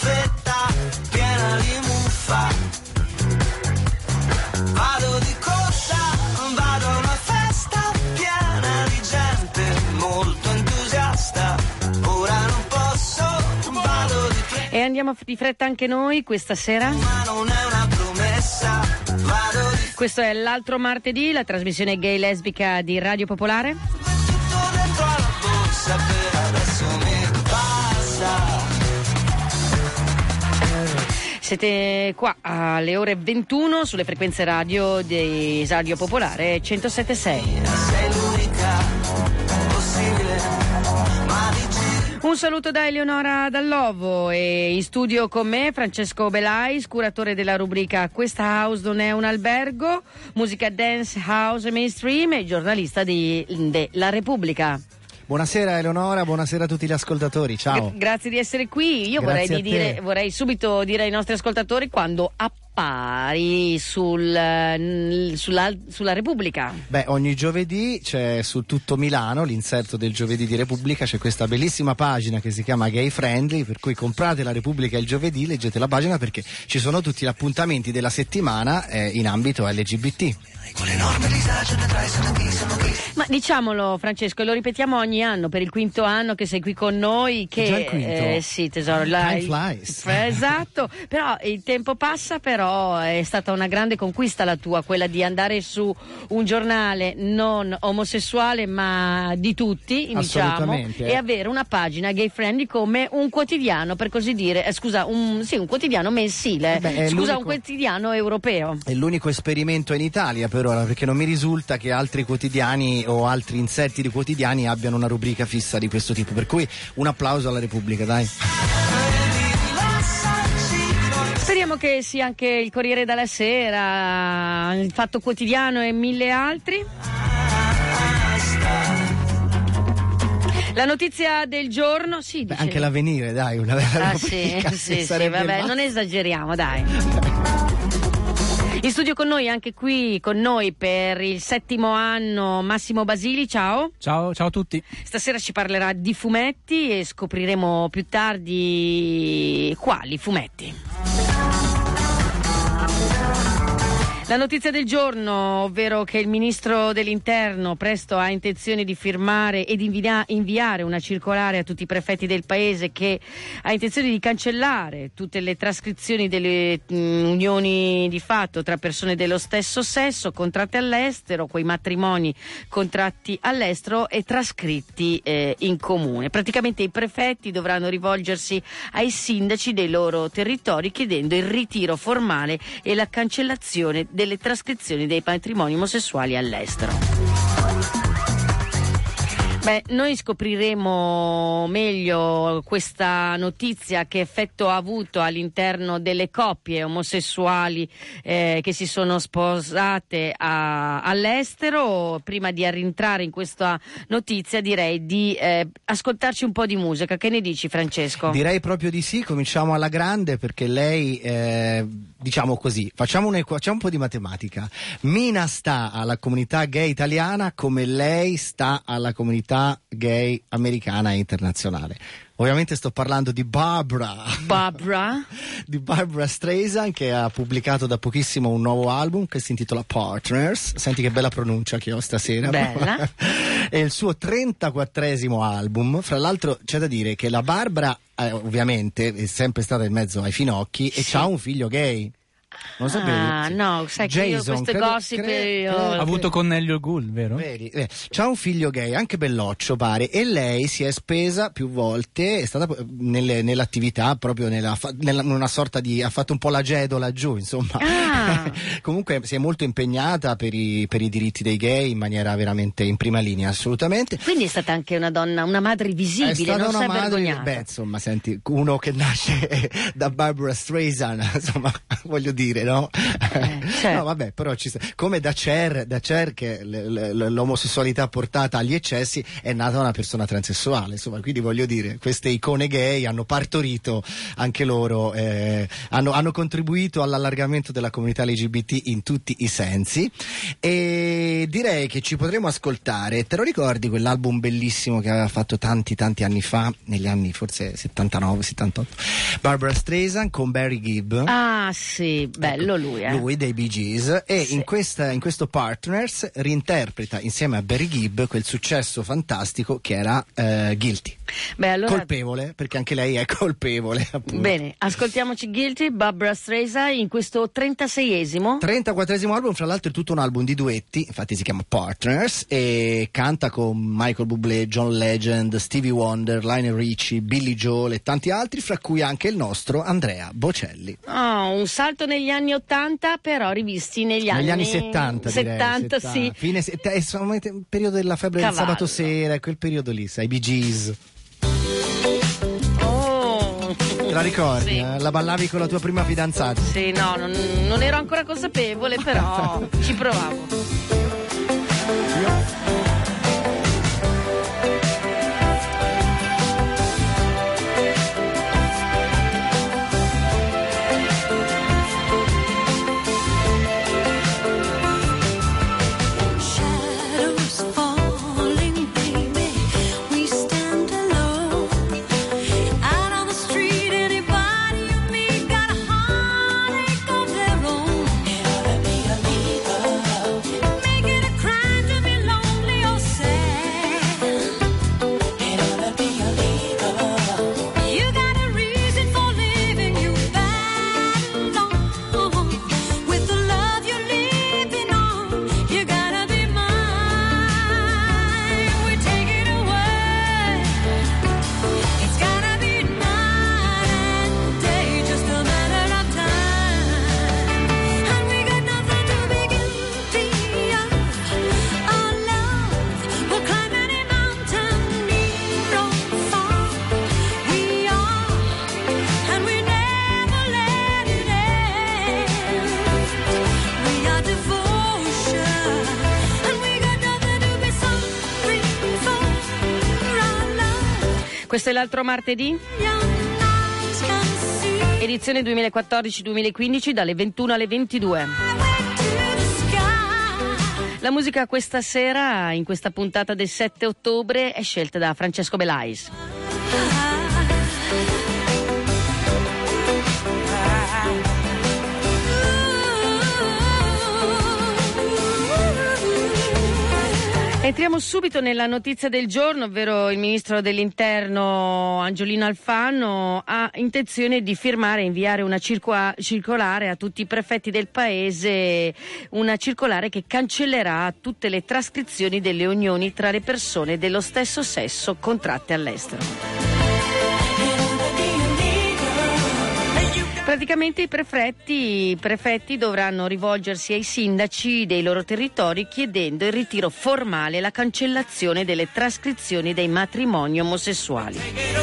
staffetta piena di muffa. Vado di corsa, vado a una festa piena di gente molto entusiasta. Ora non posso, vado di fretta. E andiamo di fretta anche noi questa sera? Ma non è una promessa, vado di Questo è l'altro martedì, la trasmissione gay lesbica di Radio Popolare. tutto dentro alla borsa, per adesso mi passa. Siete qua alle ore 21 sulle frequenze radio di Radio Popolare 107.6. Sei l'unica possibile, ma dici Un saluto da Eleonora Dallovo e in studio con me Francesco Belais, curatore della rubrica Questa House non è un albergo, musica dance, house e mainstream e giornalista di La Repubblica. Buonasera Eleonora, buonasera a tutti gli ascoltatori, ciao. Grazie di essere qui. Io Grazie vorrei subito dire ai nostri ascoltatori quando appari sulla Repubblica. Beh, ogni giovedì c'è su tutto Milano, l'inserto del giovedì di Repubblica, c'è questa bellissima pagina che si chiama Gay Friendly, per cui comprate la Repubblica il giovedì, leggete la pagina perché ci sono tutti gli appuntamenti della settimana in ambito LGBT. Ma diciamolo Francesco, lo ripetiamo ogni anno, per il quinto anno che sei qui con noi, che Già il quinto? sì tesoro, Time flies. Esatto, però il tempo passa, però è stata una grande conquista la tua, quella di andare su un giornale non omosessuale ma di tutti, diciamo, Assolutamente. e avere una pagina gay friendly come un quotidiano, per così dire, un quotidiano mensile, Beh, un quotidiano europeo. È l'unico esperimento in Italia per ora, perché non mi risulta che altri quotidiani o altri inserti di quotidiani abbiano una rubrica fissa di questo tipo, per cui un applauso alla Repubblica, dai. Speriamo che sia anche il Corriere della Sera, il Fatto Quotidiano e mille altri. La notizia del giorno, sì, Beh, dice... anche l'Avvenire, dai, una vera rubrica, sì, sarebbe vabbè, il non esageriamo, dai. In studio con noi, anche qui con noi per il 7° anno, Massimo Basili, ciao. Ciao a tutti. Stasera ci parlerà di fumetti e scopriremo più tardi quali fumetti. La notizia del giorno, ovvero che il ministro dell'Interno presto ha intenzione di firmare ed inviare una circolare a tutti i prefetti del paese che ha intenzione di cancellare tutte le trascrizioni delle unioni di fatto tra persone dello stesso sesso, contratti all'estero, quei matrimoni contratti all'estero e trascritti in comune. Praticamente i prefetti dovranno rivolgersi ai sindaci dei loro territori chiedendo il ritiro formale e la cancellazione delle trascrizioni dei matrimoni omosessuali all'estero. Beh, noi scopriremo meglio questa notizia, che effetto ha avuto all'interno delle coppie omosessuali che si sono sposate all'estero. Prima di entrare in questa notizia direi di ascoltarci un po' di musica. Che ne dici, Francesco? Direi proprio di sì, cominciamo alla grande perché lei, diciamo così, facciamo un po' di matematica. Mina sta alla comunità gay italiana come lei sta alla comunità gay americana e internazionale. Ovviamente sto parlando di Barbra di Barbra Streisand, che ha pubblicato da pochissimo un nuovo album che si intitola Partners. Senti che bella pronuncia che ho stasera. Bella. È il suo 34esimo album. Fra l'altro c'è da dire che la Barbra ovviamente è sempre stata in mezzo ai finocchi e c'ha un figlio gay. Non so bene. No, sai che io queste gossip Ha avuto con Elio Gul, vero? Vedi, c'ha un figlio gay, anche belloccio pare, e lei si è spesa più volte, è stata nell'attività proprio nella una sorta di, ha fatto un po' la Gedo laggiù, insomma. Comunque si è molto impegnata per i diritti dei gay in maniera veramente in prima linea, assolutamente. Quindi è stata anche una donna, una madre visibile, non si è vergognata. Beh, insomma, senti, uno che nasce da Barbra Streisand, insomma, voglio dire, no? Certo. No, vabbè, però come da Cher che l'omosessualità portata agli eccessi è nata una persona transessuale, insomma, quindi voglio dire, queste icone gay hanno partorito anche loro, hanno contribuito all'allargamento della comunità LGBT in tutti i sensi, e direi che ci potremo ascoltare. Te lo ricordi quell'album bellissimo che aveva fatto tanti anni fa, negli anni forse 79, 78, Barbra Streisand con Barry Gibb? Ah sì, bello, ecco, lui dei Bee Gees, e sì. in questo Partners reinterpreta insieme a Barry Gibb quel successo fantastico che era Guilty. Beh, allora... Colpevole, perché anche lei è colpevole, appunto. Bene, ascoltiamoci Guilty, Barbra Streisand, in questo 36esimo 34esimo album, fra l'altro è tutto un album di duetti, infatti si chiama Partners, e canta con Michael Bublé, John Legend, Stevie Wonder, Lionel Richie, Billy Joel e tanti altri, fra cui anche il nostro Andrea Bocelli. Oh, un salto negli anni 80, però rivisti negli anni 70, direi, 70, sì. Fine il periodo della febbre del sabato sera, quel periodo lì, sai, Bee Gees. Oh. Te la ricordi? Sì. La ballavi con la tua prima fidanzata? Sì, no, non ero ancora consapevole, però ci provavo. Questo è l'altro martedì, edizione 2014-2015, dalle 21 alle 22. La musica questa sera, in questa puntata del 7 ottobre, è scelta da Francesco Belais. Entriamo subito nella notizia del giorno, ovvero il ministro dell'Interno Angiolino Alfano ha intenzione di firmare e inviare una circolare a tutti i prefetti del paese, una circolare che cancellerà tutte le trascrizioni delle unioni tra le persone dello stesso sesso contratte all'estero. Praticamente i prefetti dovranno rivolgersi ai sindaci dei loro territori chiedendo il ritiro formale e la cancellazione delle trascrizioni dei matrimoni omosessuali.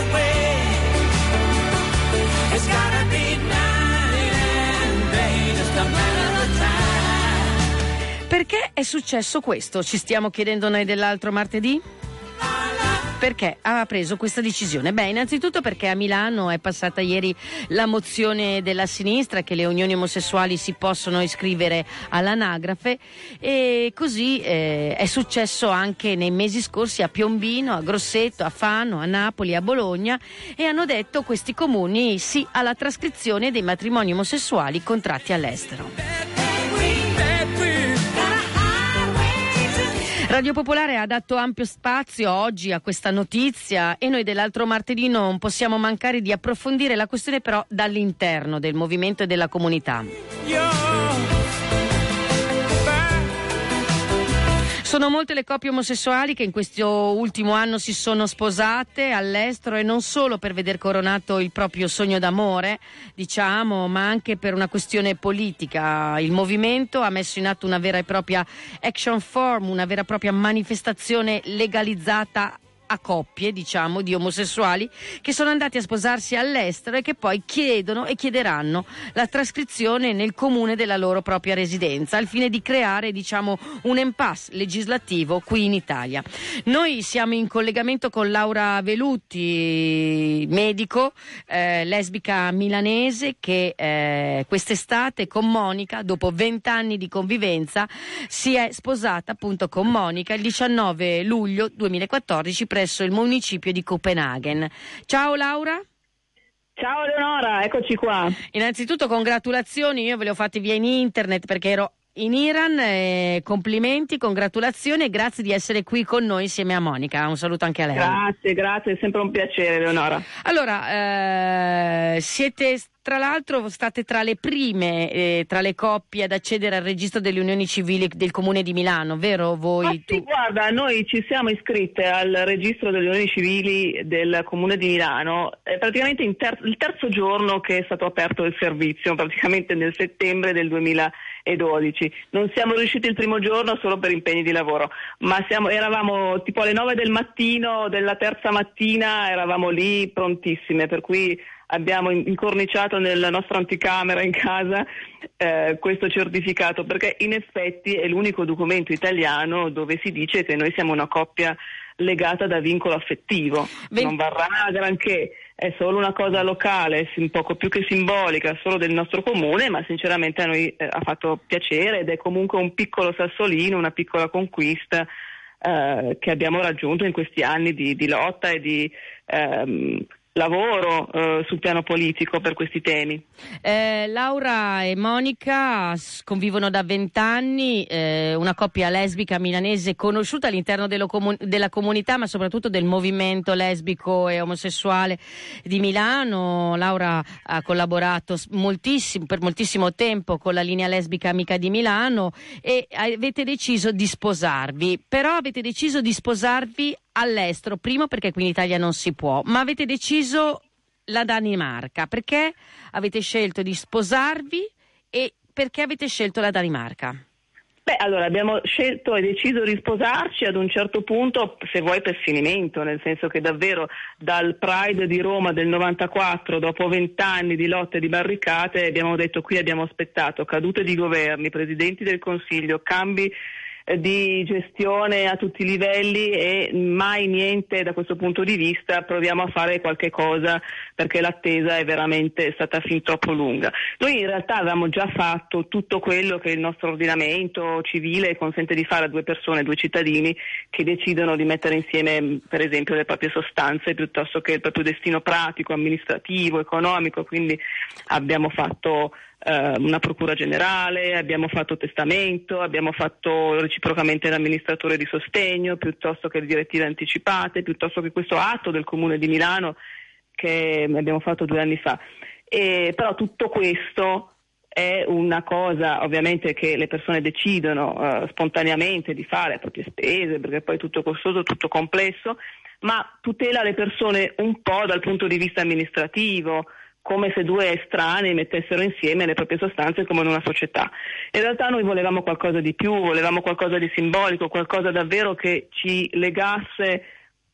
Perché è successo questo? Ci stiamo chiedendo noi dell'altro martedì? Perché ha preso questa decisione? Beh, innanzitutto perché a Milano è passata ieri la mozione della sinistra che le unioni omosessuali si possono iscrivere all'anagrafe, e così è successo anche nei mesi scorsi a Piombino, a Grosseto, a Fano, a Napoli, a Bologna, e hanno detto questi comuni sì alla trascrizione dei matrimoni omosessuali contratti all'estero. Radio Popolare ha dato ampio spazio oggi a questa notizia e noi dell'altro martedì non possiamo mancare di approfondire la questione però dall'interno del movimento e della comunità. Sono molte le coppie omosessuali che in questo ultimo anno si sono sposate all'estero, e non solo per veder coronato il proprio sogno d'amore, diciamo, ma anche per una questione politica. Il movimento ha messo in atto una vera e propria action form, una vera e propria manifestazione legalizzata a coppie, diciamo, di omosessuali che sono andati a sposarsi all'estero e che poi chiedono e chiederanno la trascrizione nel comune della loro propria residenza, al fine di creare, diciamo, un impasse legislativo qui in Italia. Noi siamo in collegamento con Laura Velutti, medico, lesbica milanese, che quest'estate con Monica, dopo 20 anni di convivenza, si è sposata appunto con Monica il 19 luglio 2014 presso il municipio di Copenaghen. Ciao Laura. Ciao Eleonora, eccoci qua. Innanzitutto congratulazioni, io ve le ho fatte via in internet perché ero in Iran, complimenti, congratulazioni e grazie di essere qui con noi insieme a Monica. Un saluto anche a lei. Grazie, è sempre un piacere Eleonora. Allora, siete tra l'altro state tra le prime, tra le coppie ad accedere al registro delle unioni civili del Comune di Milano, vero voi? Sì, guarda, noi ci siamo iscritte al registro delle unioni civili del Comune di Milano praticamente il terzo giorno che è stato aperto il servizio, praticamente nel settembre del 2012. Non siamo riusciti il primo giorno solo per impegni di lavoro, ma eravamo tipo alle 9 del mattino della terza mattina, eravamo lì prontissime, per cui abbiamo incorniciato nella nostra anticamera in casa questo certificato, perché in effetti è l'unico documento italiano dove si dice che noi siamo una coppia legata da vincolo affettivo. Non varrà granché, è solo una cosa locale, un poco più che simbolica, solo del nostro comune, ma sinceramente a noi ha fatto piacere ed è comunque un piccolo sassolino, una piccola conquista che abbiamo raggiunto in questi anni di lotta e di lavoro sul piano politico per questi temi. Laura e Monica convivono da 20 anni, una coppia lesbica milanese conosciuta all'interno della comunità, ma soprattutto del movimento lesbico e omosessuale di Milano. Laura ha collaborato per moltissimo tempo con la linea lesbica Amica di Milano e avete deciso di sposarvi, però avete deciso di sposarvi all'estero, primo perché qui in Italia non si può, ma avete deciso la Danimarca. Perché avete scelto di sposarvi e perché avete scelto la Danimarca? Allora abbiamo scelto e deciso di sposarci ad un certo punto, se vuoi, per sfinimento, nel senso che davvero dal Pride di Roma del 94, dopo 20 anni di lotte e di barricate, abbiamo detto: qui abbiamo aspettato cadute di governi, presidenti del Consiglio, cambi di gestione a tutti i livelli e mai niente da questo punto di vista, proviamo a fare qualche cosa perché l'attesa è veramente stata fin troppo lunga. Noi in realtà avevamo già fatto tutto quello che il nostro ordinamento civile consente di fare a due persone, due cittadini che decidono di mettere insieme per esempio le proprie sostanze piuttosto che il proprio destino pratico, amministrativo, economico, quindi abbiamo fatto una procura generale, abbiamo fatto testamento, abbiamo fatto reciprocamente l'amministratore di sostegno, piuttosto che le direttive anticipate, piuttosto che questo atto del Comune di Milano che abbiamo fatto 2 anni fa. Però tutto questo è una cosa ovviamente che le persone decidono spontaneamente di fare a proprie spese, perché poi è tutto costoso, tutto complesso, ma tutela le persone un po' dal punto di vista amministrativo, come se due estranei mettessero insieme le proprie sostanze come in una società. In realtà noi volevamo qualcosa di più, volevamo qualcosa di simbolico, qualcosa davvero che ci legasse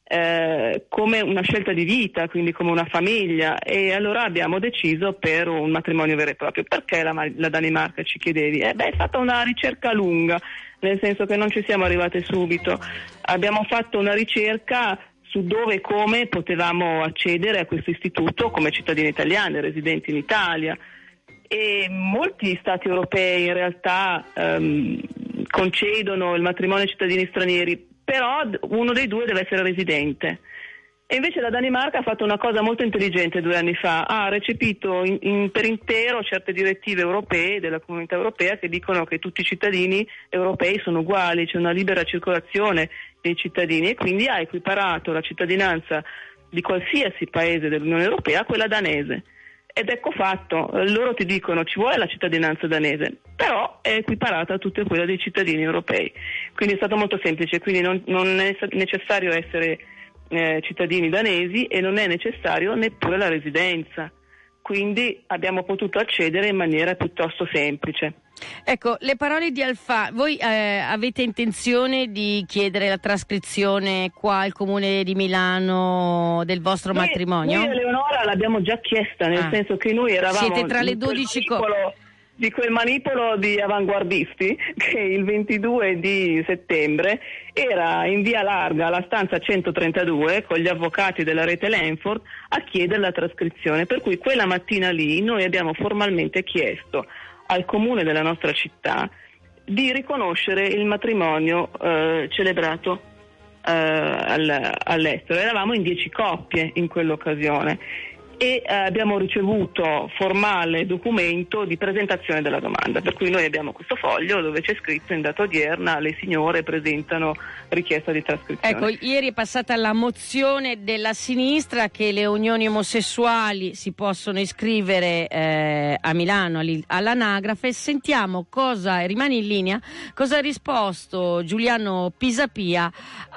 come una scelta di vita, quindi come una famiglia, e allora abbiamo deciso per un matrimonio vero e proprio. Perché la Danimarca, ci chiedevi? È stata una ricerca lunga, nel senso che non ci siamo arrivate subito. Abbiamo fatto una ricerca su dove e come potevamo accedere a questo istituto come cittadini italiani residenti in Italia, e molti stati europei in realtà concedono il matrimonio ai cittadini stranieri, però uno dei due deve essere residente. E invece la Danimarca ha fatto una cosa molto intelligente 2 anni fa, ha recepito per intero certe direttive europee della Comunità Europea che dicono che tutti i cittadini europei sono uguali, c'è una libera circolazione dei cittadini, e quindi ha equiparato la cittadinanza di qualsiasi paese dell'Unione Europea a quella danese. Ed ecco fatto, loro ti dicono: ci vuole la cittadinanza danese, però è equiparata a tutte quelle dei cittadini europei. Quindi è stato molto semplice, quindi non è necessario essere cittadini danesi e non è necessario neppure la residenza, quindi abbiamo potuto accedere in maniera piuttosto semplice. Ecco, le parole di Alfano, voi avete intenzione di chiedere la trascrizione qua al Comune di Milano del vostro matrimonio? Noi Eleonora l'abbiamo già chiesta, nel senso che noi eravamo siete tra le 12 di quel manipolo di avanguardisti che il 22 di settembre era in via Larga alla stanza 132 con gli avvocati della rete Lenford a chiedere la trascrizione, per cui quella mattina lì noi abbiamo formalmente chiesto al comune della nostra città di riconoscere il matrimonio celebrato all'estero. Eravamo in 10 coppie in quell'occasione e abbiamo ricevuto formale documento di presentazione della domanda, per cui noi abbiamo questo foglio dove c'è scritto: in data odierna le signore presentano richiesta di trascrizione. Ecco, ieri è passata la mozione della sinistra che le unioni omosessuali si possono iscrivere a Milano all'anagrafe. Sentiamo cosa, rimane in linea, cosa ha risposto Giuliano Pisapia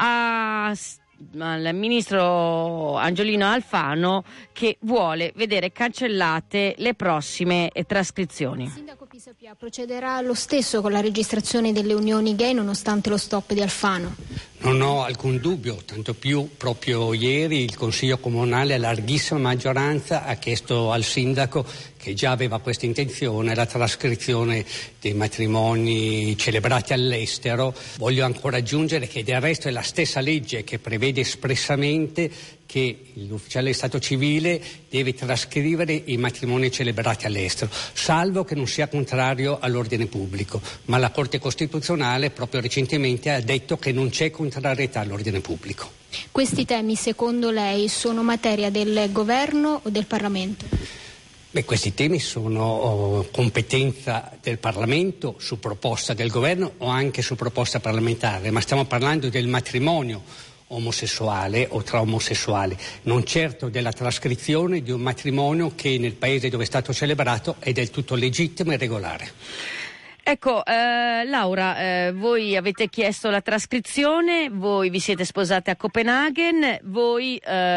al ministro Angiolino Alfano, che vuole vedere cancellate le prossime trascrizioni. Il sindaco Pisapia procederà lo stesso con la registrazione delle unioni gay nonostante lo stop di Alfano? Non ho alcun dubbio, tanto più proprio ieri il Consiglio Comunale a larghissima maggioranza ha chiesto al sindaco, che già aveva questa intenzione, la trascrizione dei matrimoni celebrati all'estero. Voglio ancora aggiungere che del resto è la stessa legge che prevede espressamente che l'ufficiale di Stato civile deve trascrivere i matrimoni celebrati all'estero, salvo che non sia contrario all'ordine pubblico. Ma la Corte Costituzionale proprio recentemente ha detto che non c'è contrarietà all'ordine pubblico. Questi temi, secondo lei, sono materia del governo o del Parlamento? Questi temi sono competenza del Parlamento su proposta del governo o anche su proposta parlamentare, ma stiamo parlando del matrimonio omosessuale o tra omosessuali, non certo della trascrizione di un matrimonio che nel paese dove è stato celebrato è del tutto legittimo e regolare. Ecco, Laura, voi avete chiesto la trascrizione, voi vi siete sposate a Copenaghen, voi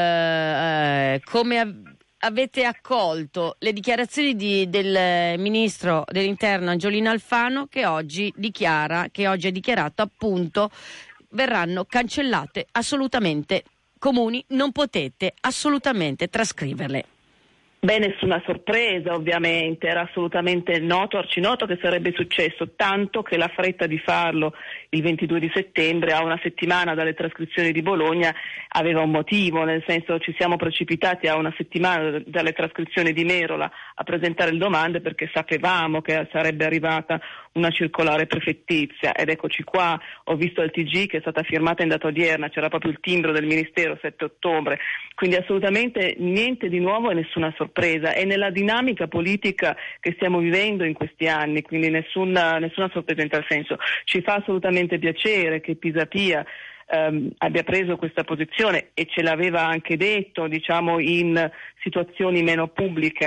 come avete accolto le dichiarazioni del ministro dell'Interno Angiolino Alfano, che oggi ha dichiarato appunto verranno cancellate assolutamente, comuni non potete assolutamente trascriverle? Nessuna sorpresa, ovviamente, era assolutamente noto, arcinoto che sarebbe successo, tanto che la fretta di farlo il 22 di settembre, a una settimana dalle trascrizioni di Bologna, aveva un motivo, nel senso ci siamo precipitati a una settimana dalle trascrizioni di Merola a presentare le domande perché sapevamo che sarebbe arrivata una circolare prefettizia, ed eccoci qua. Ho visto il TG che è stata firmata in data odierna, c'era proprio il timbro del Ministero 7 ottobre, quindi assolutamente niente di nuovo e nessuna sorpresa. È nella dinamica politica che stiamo vivendo in questi anni, quindi nessuna sorpresa in tal senso. Ci fa assolutamente piacere che Pisapia abbia preso questa posizione e ce l'aveva anche detto, diciamo, in situazioni meno pubbliche.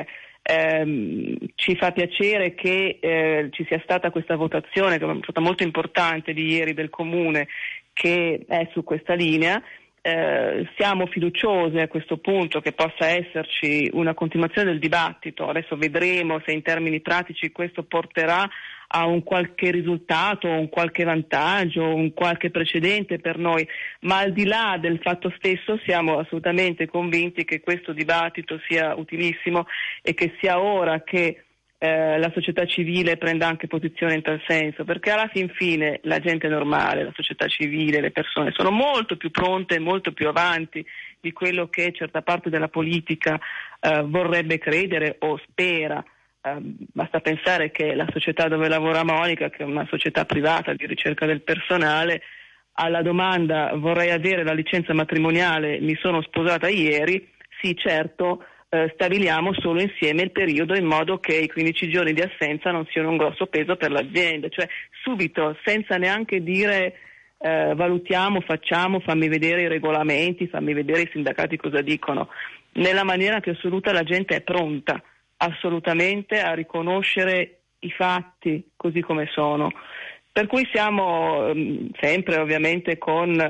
Ci fa piacere che ci sia stata questa votazione, che è stata molto importante, di ieri del Comune, che è su questa linea. Siamo fiduciose a questo punto che possa esserci una continuazione del dibattito. Adesso vedremo se in termini pratici questo porterà a un qualche risultato, un qualche vantaggio, un qualche precedente per noi, ma al di là del fatto stesso siamo assolutamente convinti che questo dibattito sia utilissimo e che sia ora che la società civile prenda anche posizione in tal senso, perché alla fin fine la gente normale, la società civile, le persone sono molto più pronte, molto più avanti di quello che certa parte della politica vorrebbe credere o spera. Basta pensare che la società dove lavora Monica, che è una società privata di ricerca del personale, alla domanda vorrei avere la licenza matrimoniale, mi sono sposata ieri, sì certo, stabiliamo solo insieme il periodo in modo che i 15 giorni di assenza non siano un grosso peso per l'azienda, cioè subito, senza neanche dire valutiamo, facciamo, fammi vedere i regolamenti, fammi vedere i sindacati cosa dicono. Nella maniera più assoluta la gente è pronta assolutamente a riconoscere i fatti così come sono, per cui siamo sempre ovviamente con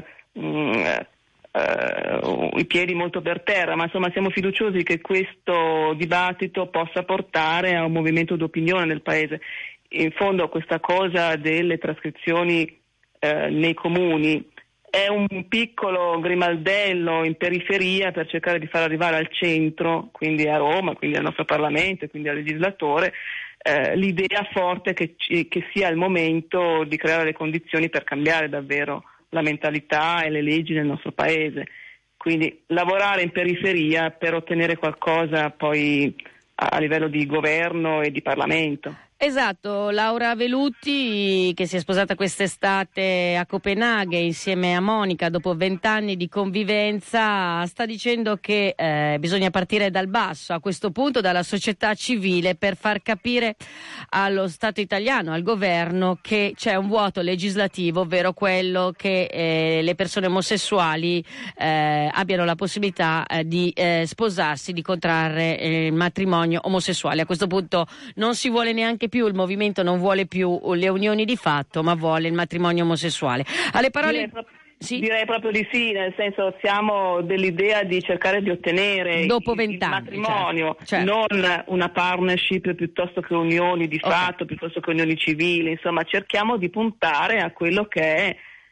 i piedi molto per terra, ma insomma siamo fiduciosi che questo dibattito possa portare a un movimento d'opinione nel Paese. in fondo questa cosa delle trascrizioni nei comuni è un piccolo grimaldello in periferia per cercare di far arrivare al centro, quindi a Roma, quindi al nostro Parlamento, quindi al legislatore, l'idea forte che sia il momento di creare le condizioni per cambiare davvero la mentalità e le leggi nel nostro paese. Quindi lavorare in periferia per ottenere qualcosa poi a livello di governo e di Parlamento. Esatto, Laura Velutti, che si è sposata quest'estate a Copenaghen insieme a Monica dopo 20 anni di convivenza, sta dicendo che bisogna partire dal basso, a questo punto dalla società civile, per far capire allo Stato italiano, al governo, che c'è un vuoto legislativo, ovvero quello che le persone omosessuali abbiano la possibilità di sposarsi, di contrarre il matrimonio omosessuale. A questo punto non si vuole neanche più, il movimento non vuole più le unioni di fatto, ma vuole il matrimonio omosessuale. Alle parole Direi proprio di sì, nel senso siamo dell'idea di cercare di ottenere dopo 20 il anni, matrimonio, certo. Non una partnership piuttosto che unioni di fatto, piuttosto che unioni civili, insomma cerchiamo di puntare a quello che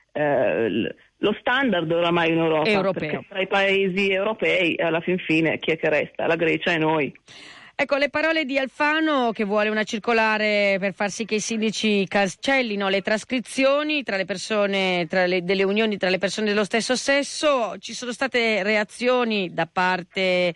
è lo standard oramai in Europa, europeo. Perché tra i paesi europei alla fin fine chi è che resta? La Grecia e noi. Ecco le parole di Alfano, che vuole una circolare per far sì che i sindaci cancellino le trascrizioni tra le persone, delle unioni tra le persone dello stesso sesso. Ci sono state reazioni da parte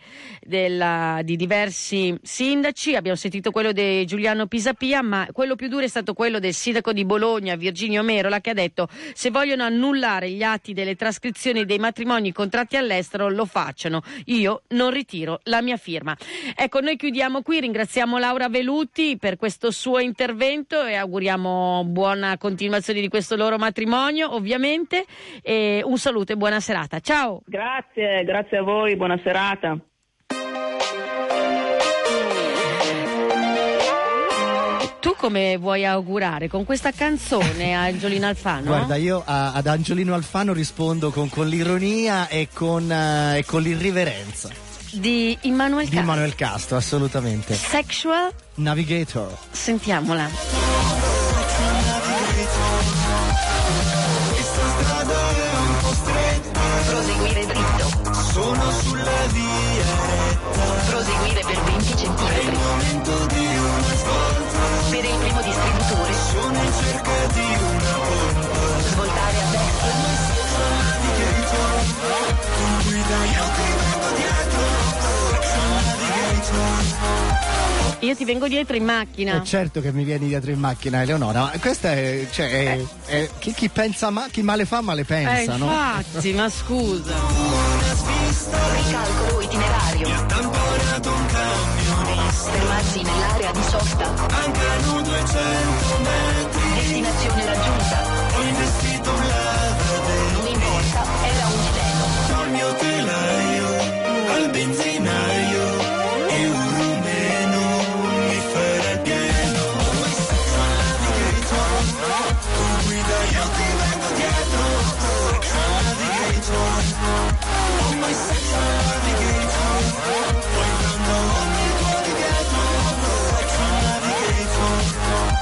di diversi sindaci, abbiamo sentito quello di Giuliano Pisapia, ma quello più duro è stato quello del sindaco di Bologna, Virginio Merola, che ha detto: se vogliono annullare gli atti delle trascrizioni dei matrimoni contratti all'estero, lo facciano, io non ritiro la mia firma. Ecco, noi chiudiamo qui, ringraziamo Laura Velutti per questo suo intervento e auguriamo buona continuazione di questo loro matrimonio, ovviamente, e un saluto e buona serata. Ciao! Grazie a voi, buona serata. Tu come vuoi augurare? Con questa canzone a Angiolino Alfano? Guarda, io ad Angiolino Alfano rispondo con l'ironia e con l'irriverenza. Di Immanuel Castro, assolutamente. Sexual Navigator. Sentiamola. Questa strada è un po' stretta, Proseguire dritto. sono sulla via retta. Proseguire per 20 È il centimetri. momento di una svolta, Per il primo distributore. sono in cerca di una pompa. Svoltare a destra. Con guida io ti vengo dietro. Io ti vengo dietro in macchina. Certo che mi vieni dietro in macchina, Eleonora, ma questa è chi pensa chi male fa male pensa, no? Infatti, ma scusa. Ricalcolo itinerario. Tamponato un camionista, Fermarsi nell'area di sosta. anche a 200 metri. Destinazione raggiunta. Ho investito un lavadero, Non importa, era un treno. col mio telaio, al benzinaio, e un rumeno mi farà il pieno. Con guida io ti vengo dietro. Oh my sexual navigator, poi prendo ogni tuo di dietro. Sexual navigator.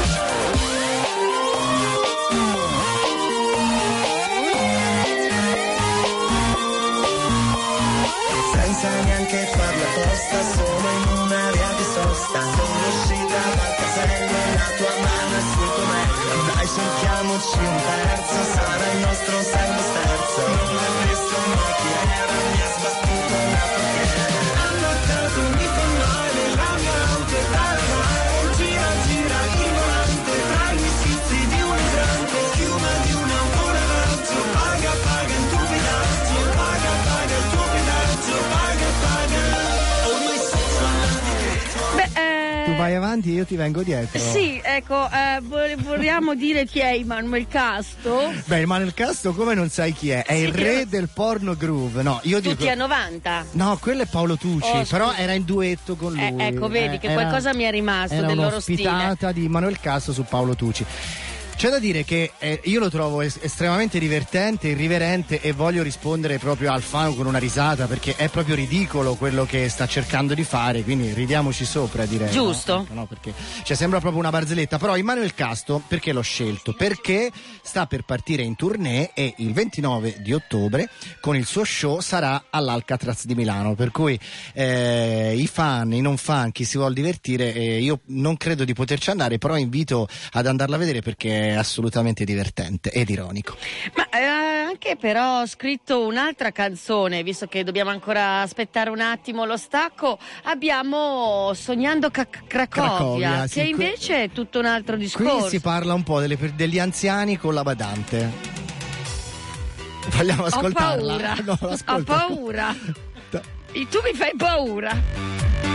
Senza neanche farla apposta, sono in un'area di sosta. Sono uscita dal casello e la tua mano è sul tuo mezzo. Dai, cerchiamoci un terzo, sarà il nostro servo sterzo. Non l'ho visto ma chi era, mi ha sbattuto la portiera. Ha marcato un dicollare, la mia auto è targare. Gira, gira, il volante, tra gli schizzi di un idrante. Schiuma di un autorerazzo, paga, paga il tuo pedaggio. Paga, paga il tuo pedaggio, paga, paga. Oh my sexual navigator. Tu vai avanti e io ti vengo dietro. Sì, ecco, vogliamo dire chi è Immanuel Castro? Beh, Immanuel Castro come non sai chi è? È il re del porno groove. No, io Tutti dico a 90. no, quello è Paolo Tucci, Oh, però scusa. era in duetto con lui. Ecco, vedi che qualcosa mi è rimasto era del loro stile. un'ospitata di Immanuel Castro su Paolo Tucci. C'è da dire che io lo trovo estremamente divertente, irriverente, e voglio rispondere proprio al fan con una risata, perché è proprio ridicolo quello che sta cercando di fare, quindi ridiamoci sopra, direi. Giusto. No, perché sembra proprio una barzelletta. Però Immanuel Casto, perché l'ho scelto? Perché sta per partire in tournée e il 29 di ottobre con il suo show sarà all'Alcatraz di Milano, per cui i fan, i non fan, chi si vuol divertire, io non credo di poterci andare, però invito ad andarla a vedere perché è assolutamente divertente ed ironico. Ma anche però ho scritto un'altra canzone, visto che dobbiamo ancora aspettare un attimo lo stacco. Abbiamo Sognando Cracovia, sì, che invece è tutto un altro discorso. Qui si parla un po' degli anziani con la badante. Vogliamo ascoltarla? Ho paura. E tu mi fai paura.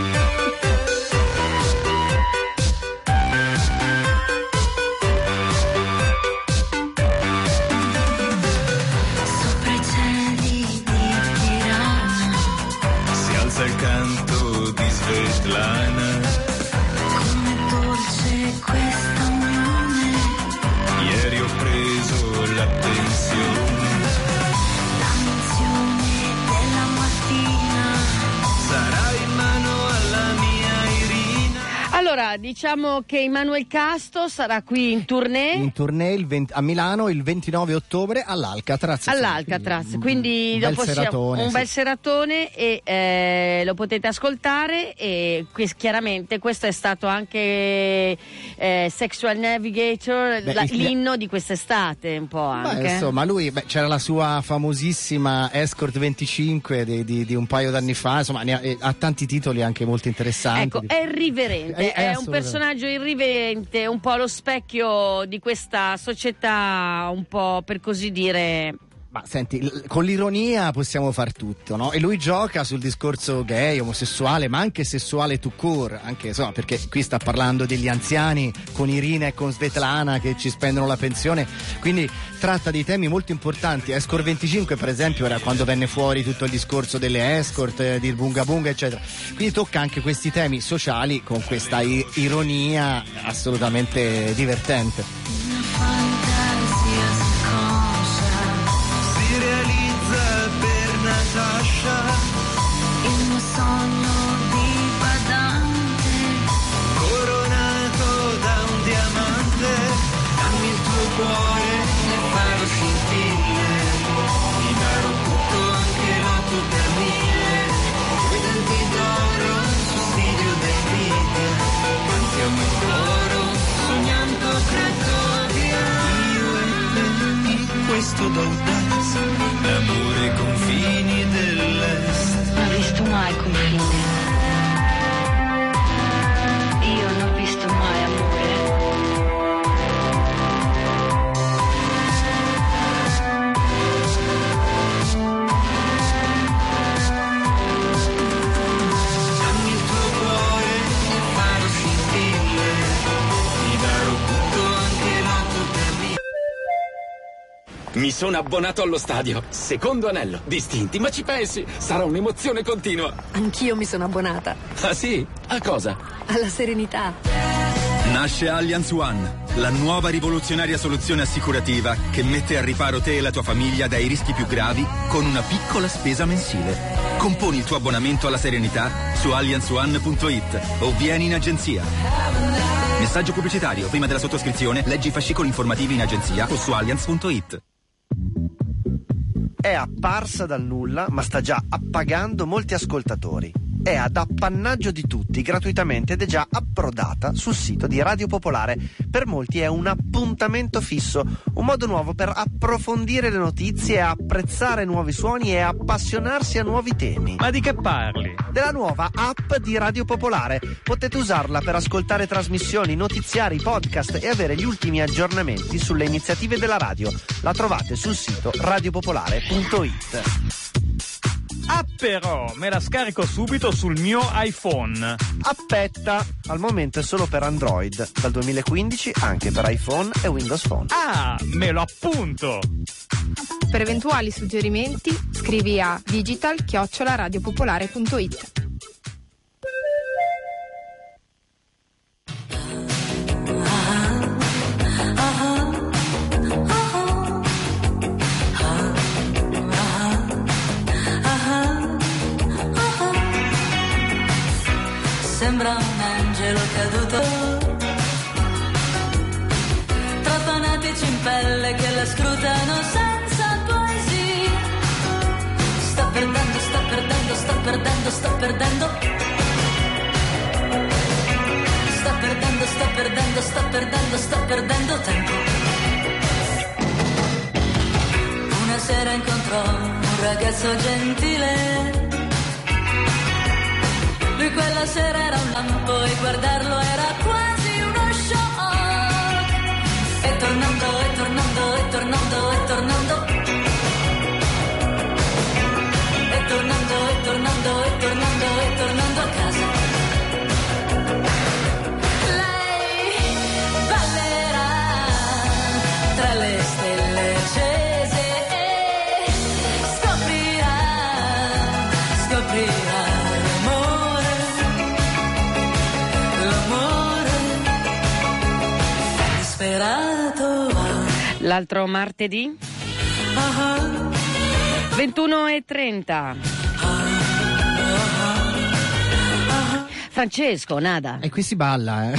Il canto di Svetlana, come dolce questa unione, ieri ho preso l'attenzione, la menzione della mattina, sarà in mano alla mia Irina. Allora, diciamo che Immanuel Casto sarà qui in tournée a Milano il 29 ottobre all'Alcatraz. Quindi dopo un bel seratone e lo potete ascoltare. E chiaramente questo è stato anche Sexual Navigator, l'inno di quest'estate un po' anche. Insomma, lui c'era la sua famosissima Escort 25 di un paio d'anni fa, insomma ha tanti titoli anche molto interessanti. Ecco, è irriverente, è un personaggio irriverente, un po' lo specchio di questa società, un po' per così dire. Ma senti, con l'ironia possiamo far tutto, no? E lui gioca sul discorso gay, omosessuale, ma anche sessuale tout court, anche insomma, perché qui sta parlando degli anziani con Irina e con Svetlana che ci spendono la pensione, quindi tratta di temi molto importanti. Escort 25 per esempio era quando venne fuori tutto il discorso delle escort, di bunga bunga eccetera, quindi tocca anche questi temi sociali con questa ironia assolutamente divertente. una fantasia sconscia, Si realizza per Natasha, il mio sogno di badante, coronato da un diamante, dammi il tuo cuore, ne farò scintille, ti darò tutto anche l'8 per 1000, quei denti d'oro, sussidio del video, cantiamo in coro, sognando Cracovia, io e te in questo Donbass, l'amore ai confini dell'est. Non ho visto mai confine. Io non ho visto mai amore. Dammi il tuo cuore, ne farò scintille, ti darò tutto anche l'8 per 1000. Mi sono abbonato allo stadio. Secondo anello. Distinti, ma ci pensi? Sarà un'emozione continua. Anch'io mi sono abbonata. Ah sì? A cosa? Alla Serenità. Nasce Allianz One, la nuova rivoluzionaria soluzione assicurativa che mette al riparo te e la tua famiglia dai rischi più gravi con una piccola spesa mensile. Componi il tuo abbonamento alla Serenità su allianzone.it o vieni in agenzia. Messaggio pubblicitario. Prima della sottoscrizione leggi i fascicoli informativi in agenzia o su allianz.it. È apparsa dal nulla, ma sta già appagando molti ascoltatori. È ad appannaggio di tutti gratuitamente ed è già approdata sul sito di Radio Popolare. Per molti è un appuntamento fisso, un modo nuovo per approfondire le notizie, apprezzare nuovi suoni e appassionarsi a nuovi temi. Ma di che parli? Della nuova app di Radio Popolare. Potete usarla per ascoltare trasmissioni, notiziari, podcast e avere gli ultimi aggiornamenti sulle iniziative della radio. La trovate sul sito radiopopolare.it. Ah però, me la scarico subito sul mio iPhone. Aspetta, al momento è solo per Android, dal 2015 anche per iPhone e Windows Phone. Ah, me lo appunto! Per eventuali suggerimenti scrivi a digital@radiopopolare.it. ah, ah, ah. sembra un angelo caduto, tra fanatici in pelle che la scrutano senza poesia. Sto perdendo, sto perdendo, sto perdendo, sto perdendo. Sto perdendo, sto perdendo, sto perdendo, sto perdendo tempo. Una sera incontrò un ragazzo gentile. Lui quella sera era un lampo e guardarlo era quasi uno shock. E tornando, e tornando, e tornando, e tornando. E tornando, e tornando, e tornando, e tornando a casa. Lei ballerà tra le stelle accese e scoprirà l'amore disperato. L'altro martedì 21:30. Francesco, nada. E qui si balla,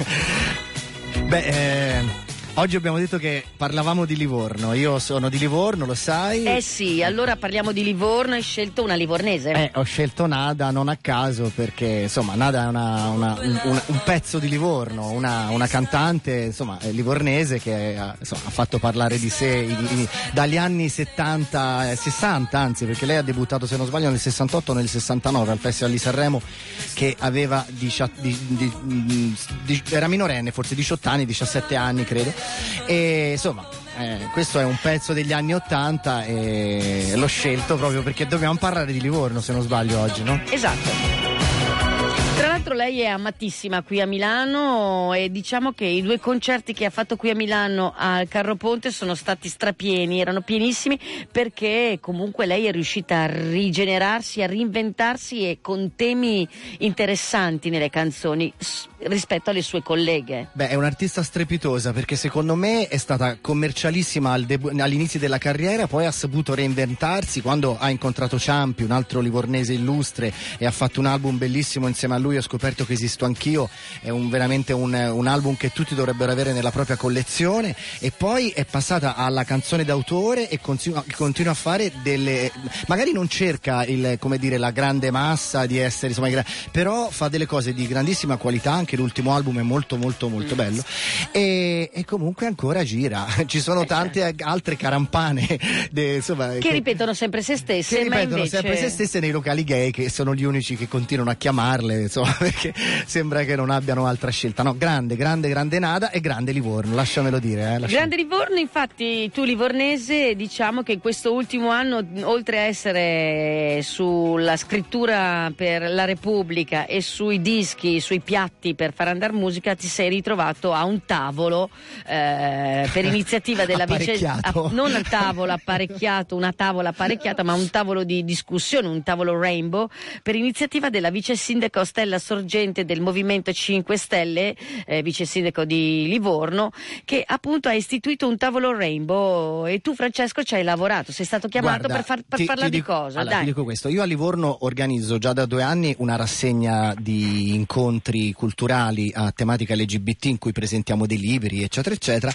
oggi abbiamo detto che parlavamo di Livorno. Io sono di Livorno, lo sai. Eh sì, allora parliamo di Livorno. Hai scelto una livornese. Ho scelto Nada non a caso perché insomma Nada è un pezzo di Livorno, una cantante insomma livornese che ha fatto parlare di sé dagli anni 70 e 60, anzi, perché lei ha debuttato, se non sbaglio, nel 68 o nel 69 al Festival di Sanremo, che aveva era minorenne, forse 18 anni, 17 anni credo. E insomma questo è un pezzo degli anni 80 e l'ho scelto proprio perché dobbiamo parlare di Livorno, se non sbaglio, oggi, no? Esatto. Tra l'altro lei è amatissima qui a Milano e diciamo che i 2 concerti che ha fatto qui a Milano al Carro Ponte sono stati strapieni, erano pienissimi, perché comunque lei è riuscita a rigenerarsi, a reinventarsi e con temi interessanti nelle canzoni rispetto alle sue colleghe. Beh, è un'artista strepitosa perché secondo me è stata commercialissima all'inizio della carriera, poi ha saputo reinventarsi quando ha incontrato Ciampi, un altro livornese illustre, e ha fatto un album bellissimo insieme a lui. Ho scoperto che esisto anch'io, è veramente un album che tutti dovrebbero avere nella propria collezione, e poi è passata alla canzone d'autore e continua a fare delle, magari non cerca la grande massa di essere, insomma, però fa delle cose di grandissima qualità. Anche l'ultimo album è molto molto molto bello e comunque ancora gira. Ci sono tante altre carampane che ripetono sempre se stesse, ma invece sempre se stesse nei locali gay, che sono gli unici che continuano a chiamarle, insomma, perché sembra che non abbiano altra scelta. No, grande Nada e grande Livorno, lasciamelo dire. Grande Livorno. Infatti tu livornese, diciamo che in questo ultimo anno, oltre a essere sulla scrittura per la Repubblica e sui dischi, sui piatti per far andare musica, ti sei ritrovato a un tavolo per iniziativa della non un tavolo apparecchiato, una tavola apparecchiata, ma un tavolo di discussione, un tavolo rainbow, per iniziativa della vice sindaco Stella Sorgente del Movimento 5 Stelle, vice sindaco di Livorno, che appunto ha istituito un tavolo rainbow. E tu, Francesco, ci hai lavorato, sei stato chiamato. Guarda, per parlare di cosa? Allora, ti dico questo: io a Livorno organizzo già da 2 anni una rassegna di incontri culturali a tematica LGBT in cui presentiamo dei libri, eccetera eccetera,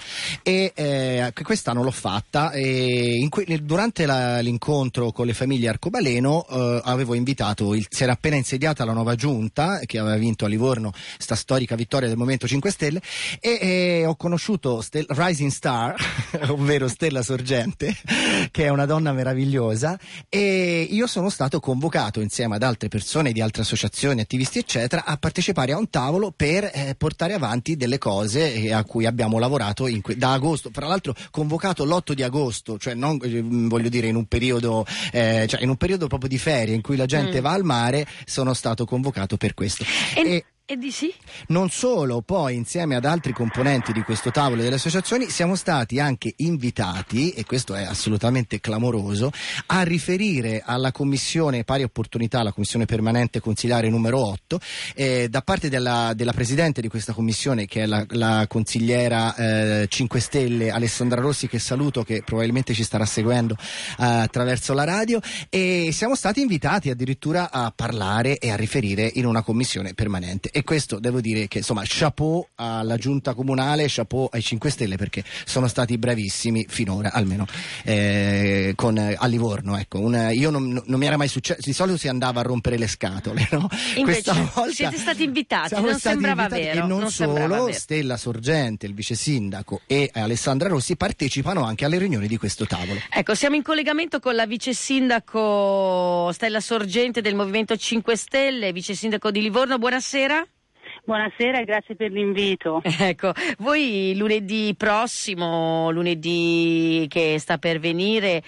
e quest'anno l'ho fatta, e durante l'incontro con le famiglie arcobaleno avevo invitato, si era appena insediata la nuova giunta che aveva vinto a Livorno sta storica vittoria del Movimento 5 Stelle, e ho conosciuto Rising Star ovvero Stella Sorgente, che è una donna meravigliosa, e io sono stato convocato insieme ad altre persone di altre associazioni, attivisti eccetera, a partecipare a un tavolo per portare avanti delle cose a cui abbiamo lavorato da agosto, tra l'altro convocato l'8 di agosto, cioè non voglio dire in un periodo in un periodo proprio di ferie in cui la gente va al mare. Sono stato convocato per questo. E di sì? Non solo, poi insieme ad altri componenti di questo tavolo delle associazioni siamo stati anche invitati, e questo è assolutamente clamoroso, a riferire alla Commissione Pari Opportunità, la Commissione Permanente Consiliare numero 8, da parte della Presidente di questa Commissione, che è la consigliera 5 Stelle Alessandra Rossi, che saluto, che probabilmente ci starà seguendo attraverso la radio, e siamo stati invitati addirittura a parlare e a riferire in una commissione permanente. E questo devo dire che insomma chapeau alla giunta comunale, chapeau ai 5 Stelle, perché sono stati bravissimi finora, almeno a Livorno, ecco. Io non mi era mai successo, di solito si andava a rompere le scatole, no? Invece Questa volta siete stati invitati, siamo non stati sembrava invitati, vero. e non sembrava solo, vero. Stella Sorgente, il vice sindaco, e Alessandra Rossi partecipano anche alle riunioni di questo tavolo. Ecco, siamo in collegamento con la vice sindaco Stella Sorgente del Movimento 5 Stelle, vice sindaco di Livorno. Buonasera. Buonasera e grazie per l'invito. Ecco, voi lunedì prossimo, lunedì che sta per venire,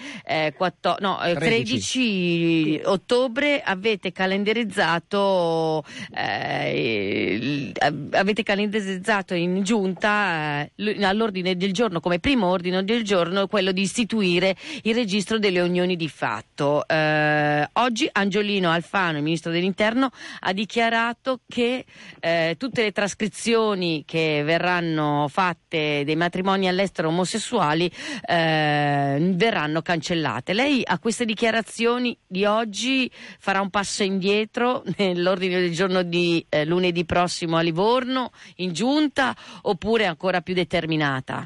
13 ottobre, avete calendarizzato in giunta all'ordine del giorno, come primo ordine del giorno, quello di istituire il registro delle unioni di fatto. Oggi Angiolino Alfano, il ministro dell'Interno, ha dichiarato che tutte le trascrizioni che verranno fatte dei matrimoni all'estero omosessuali verranno cancellate. Lei a queste dichiarazioni di oggi farà un passo indietro nell'ordine del giorno di lunedì prossimo a Livorno, in giunta, oppure ancora più determinata?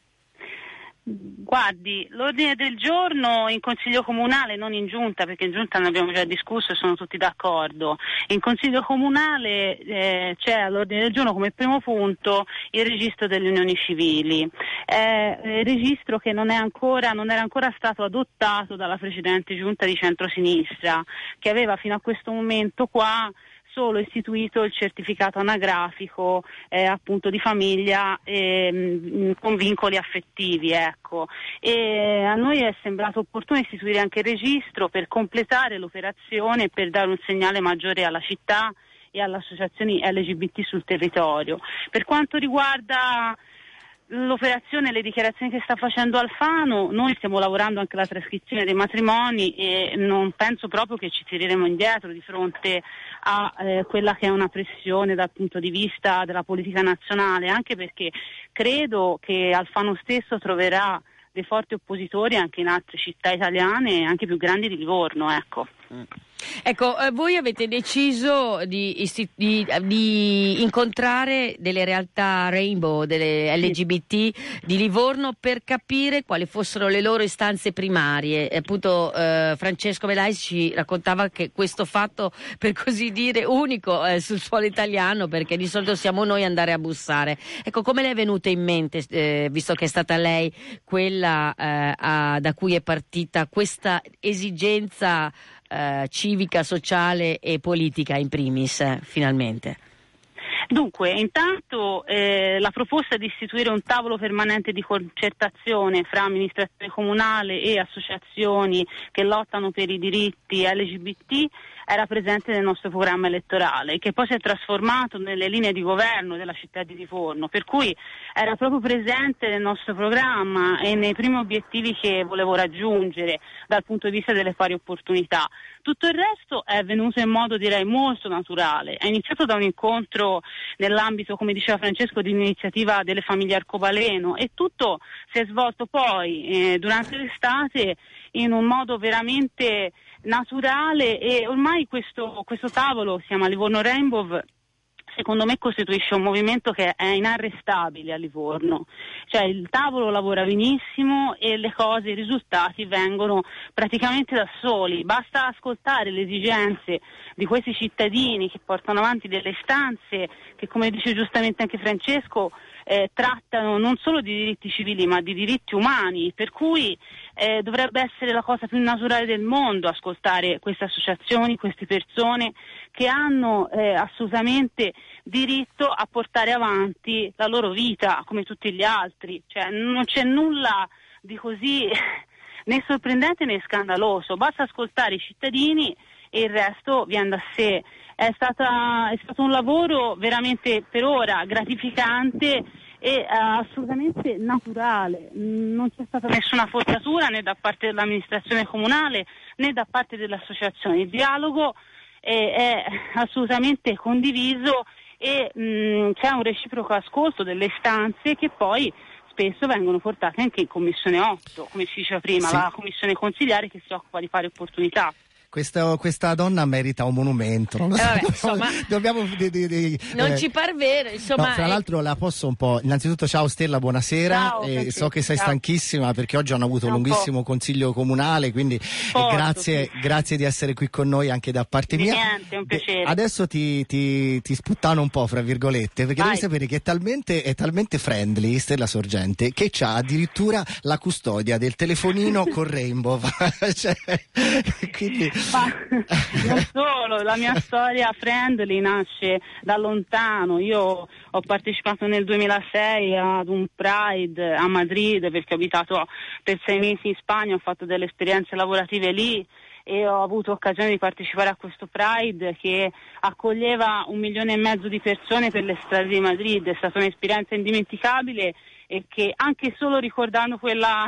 Guardi, l'ordine del giorno in Consiglio Comunale, non in Giunta, perché in Giunta ne abbiamo già discusso e sono tutti d'accordo. In Consiglio Comunale c'è all'ordine del giorno come primo punto il registro delle unioni civili, registro che non era ancora stato adottato dalla precedente Giunta di centrosinistra, che aveva fino a questo momento qua solo istituito il certificato anagrafico appunto di famiglia con vincoli affettivi, ecco. E a noi è sembrato opportuno istituire anche il registro per completare l'operazione e per dare un segnale maggiore alla città e alle associazioni LGBT sul territorio. Per quanto riguarda l'operazione e le dichiarazioni che sta facendo Alfano, noi stiamo lavorando anche alla trascrizione dei matrimoni e non penso proprio che ci tireremo indietro di fronte a quella che è una pressione dal punto di vista della politica nazionale, anche perché credo che Alfano stesso troverà dei forti oppositori anche in altre città italiane, anche più grandi di Livorno, ecco. Ecco, voi avete deciso di incontrare delle realtà rainbow, delle LGBT di Livorno, per capire quali fossero le loro istanze primarie. Appunto Francesco Velais ci raccontava che questo fatto, per così dire, unico sul suolo italiano, perché di solito siamo noi a andare a bussare. Ecco, come le è venuta in mente, visto che è stata lei quella da cui è partita questa esigenza civica, sociale e politica in primis, finalmente? Dunque, intanto la proposta di istituire un tavolo permanente di concertazione fra amministrazione comunale e associazioni che lottano per i diritti LGBT era presente nel nostro programma elettorale, che poi si è trasformato nelle linee di governo della città di Livorno, per cui era proprio presente nel nostro programma e nei primi obiettivi che volevo raggiungere dal punto di vista delle pari opportunità. Tutto il resto è venuto in modo, direi, molto naturale. È iniziato da un incontro nell'ambito, come diceva Francesco, di un'iniziativa delle famiglie Arcobaleno, e tutto si è svolto poi durante l'estate in un modo veramente naturale, e ormai questo tavolo, si chiama Livorno Rainbow, secondo me costituisce un movimento che è inarrestabile a Livorno. Cioè il tavolo lavora benissimo e le cose, i risultati vengono praticamente da soli. Basta ascoltare le esigenze di questi cittadini che portano avanti delle istanze che, come dice giustamente anche Francesco, trattano non solo di diritti civili ma di diritti umani, per cui dovrebbe essere la cosa più naturale del mondo ascoltare queste associazioni, queste persone che hanno assolutamente diritto a portare avanti la loro vita come tutti gli altri. Cioè, non c'è nulla di così né sorprendente né scandaloso, basta ascoltare i cittadini e il resto viene da sé. È stato un lavoro veramente per ora gratificante e assolutamente naturale. Non c'è stata nessuna forzatura né da parte dell'amministrazione comunale né da parte delle associazioni. Il dialogo è assolutamente condiviso e c'è un reciproco ascolto delle istanze che poi spesso vengono portate anche in Commissione 8, come si diceva prima, sì. La commissione consiliare che si occupa di pari opportunità. Questa donna merita un monumento. Vabbè, insomma, dobbiamo non ci par vero, insomma. No, fra l'altro la posso un po'. Innanzitutto ciao Stella, buonasera. Ciao, So che sei ciao. stanchissima perché oggi hanno avuto un lunghissimo consiglio comunale, quindi grazie di essere qui con noi anche da parte mia. Niente, è un piacere. Adesso ti sputtano un po', fra virgolette, perché devi sapere che è talmente friendly Stella Sorgente che c'ha addirittura la custodia del telefonino con Rainbow. Cioè, quindi Ma non solo, la mia storia friendly nasce da lontano. Io ho partecipato nel 2006 ad un Pride a Madrid perché ho abitato per 6 mesi in Spagna, ho fatto delle esperienze lavorative lì e ho avuto occasione di partecipare a questo Pride che accoglieva 1,5 milioni di persone per le strade di Madrid. È stata un'esperienza indimenticabile e che anche solo ricordando quella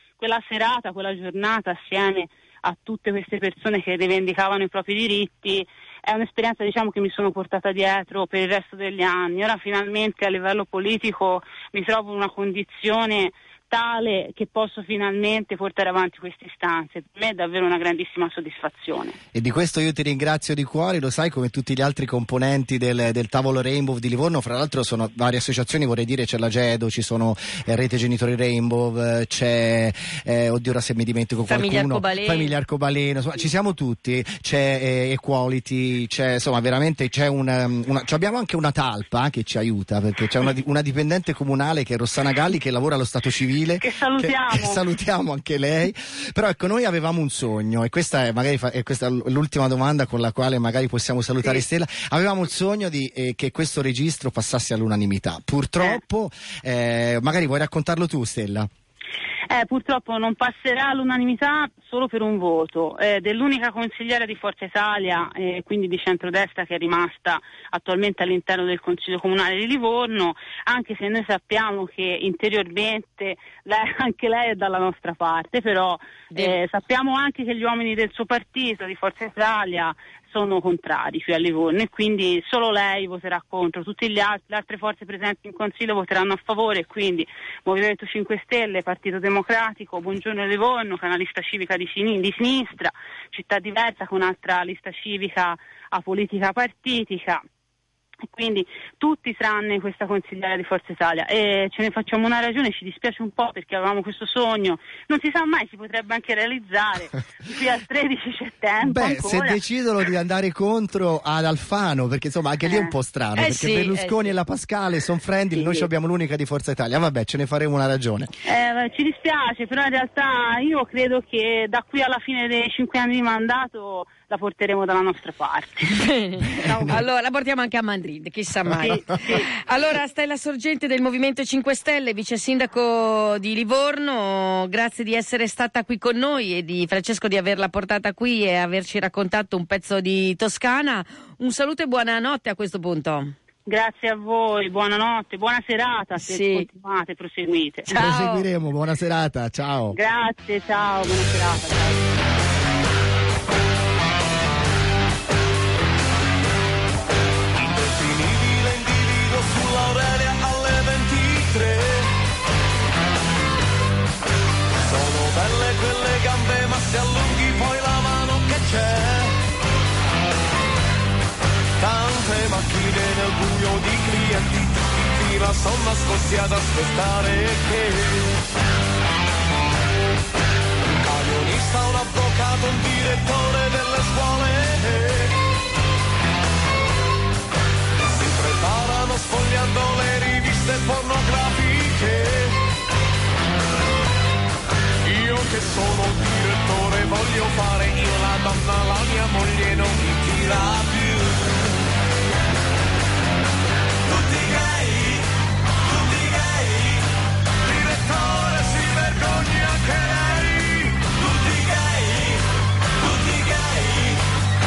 serata, quella giornata assieme a tutte queste persone che rivendicavano i propri diritti, è un'esperienza che mi sono portata dietro per il resto degli anni. Ora finalmente a livello politico mi trovo in una condizione tale che posso finalmente portare avanti queste istanze. Per me è davvero una grandissima soddisfazione. E di questo io ti ringrazio di cuore, lo sai, come tutti gli altri componenti del tavolo Rainbow di Livorno. Fra l'altro sono varie associazioni, vorrei dire, c'è la GEDO, ci sono Rete Genitori Rainbow, c'è oddio ora se mi dimentico qualcuno, Famiglia Arcobaleno, insomma, ci siamo tutti, c'è Equality, c'è insomma veramente abbiamo anche una talpa che ci aiuta, perché c'è una dipendente comunale che è Rossana Galli, che lavora allo Stato Civile, che salutiamo. Che salutiamo anche lei. Però ecco, noi avevamo un sogno, e questa è l'ultima domanda con la quale magari possiamo salutare Stella. Avevamo il sogno che questo registro passasse all'unanimità. Purtroppo magari vuoi raccontarlo tu, Stella? Purtroppo non passerà all'unanimità solo per un voto dell'unica consigliera di Forza Italia, quindi di centrodestra, che è rimasta attualmente all'interno del Consiglio Comunale di Livorno, anche se noi sappiamo che interiormente anche lei è dalla nostra parte, però sappiamo anche che gli uomini del suo partito, di Forza Italia, sono contrari qui a Livorno e quindi solo lei voterà contro, tutte le altre forze presenti in Consiglio voteranno a favore, e quindi Movimento 5 Stelle, Partito Democratico, Buongiorno Livorno, che è una lista civica di sinistra, Città Diversa, con un'altra lista civica apolitica partitica. E quindi tutti tranne questa consigliera di Forza Italia, e ce ne facciamo una ragione, ci dispiace un po' perché avevamo questo sogno, non si sa mai, si potrebbe anche realizzare qui al 13 settembre. Se decidono di andare contro ad Alfano, perché insomma anche lì è un po' strano, perché Berlusconi e la Pascale sono friendly, noi abbiamo l'unica di Forza Italia, vabbè, ce ne faremo una ragione. Ci dispiace, però in realtà io credo che da qui alla fine dei 5 anni di mandato la porteremo dalla nostra parte. Allora la portiamo anche a Madrid, chissà mai. Sì. Allora, Stella Sorgente del Movimento 5 Stelle, vice sindaco di Livorno, grazie di essere stata qui con noi e di Francesco di averla portata qui e averci raccontato un pezzo di Toscana. Un saluto e buonanotte a questo punto. Grazie a voi, buonanotte, buona serata, se continuate, proseguite. Ciao. Proseguiremo, buona serata, ciao. Grazie, ciao, buona serata. Ciao. Sull'Aurelia alle 23 sono belle quelle gambe, ma se allunghi poi la mano che c'è, tante macchine nel buio di clienti, tutti in fila sono nascosti ad aspettare che un camionista, un avvocato, un direttore delle scuole preparano sfogliando le riviste pornografiche. Io che sono il direttore voglio fare io la donna, la mia moglie non mi tira più. Tutti gay, direttore si vergogna anche lei. Tutti gay,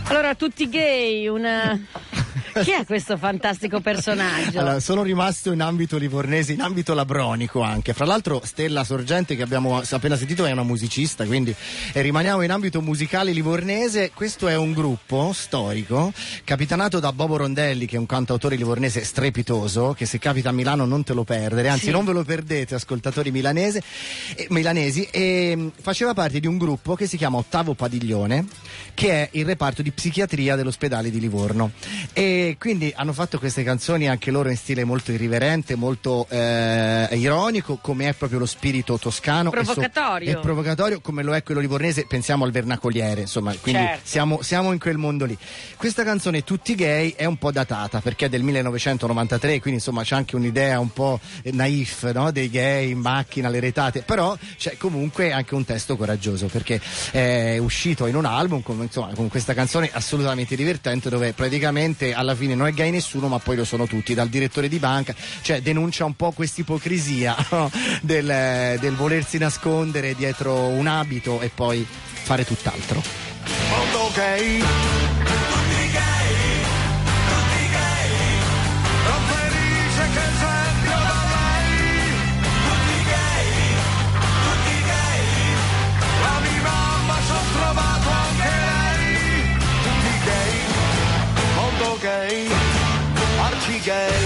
Allora, tutti gay, chi è questo fantastico personaggio? Allora, sono rimasto in ambito livornese, in ambito labronico anche. Fra l'altro Stella Sorgente, che abbiamo appena sentito, è una musicista, quindi rimaniamo in ambito musicale livornese. Questo è un gruppo storico capitanato da Bobo Rondelli, che è un cantautore livornese strepitoso, che se capita a Milano non te lo perdere, anzi non ve lo perdete, ascoltatori milanesi, e faceva parte di un gruppo che si chiama Ottavo Padiglione, che è il reparto di psichiatria dell'ospedale di Livorno, e quindi hanno fatto queste canzoni anche loro in stile molto irriverente, molto ironico, come è proprio lo spirito toscano, provocatorio, e provocatorio come lo è quello livornese. Pensiamo al vernacoliere, insomma, quindi certo. siamo in quel mondo lì. Questa canzone Tutti gay è un po' datata perché è del 1993, quindi insomma c'è anche un'idea un po' naif, no? Dei gay in macchina, le retate, però c'è comunque anche un testo coraggioso, perché è uscito in un album con questa canzone assolutamente divertente, dove praticamente alla fine non è gay nessuno, ma poi lo sono tutti, dal direttore di banca, cioè denuncia un po' quest'ipocrisia, no? del volersi nascondere dietro un abito e poi fare tutt'altro. Mondo gay. Gay, arci gay.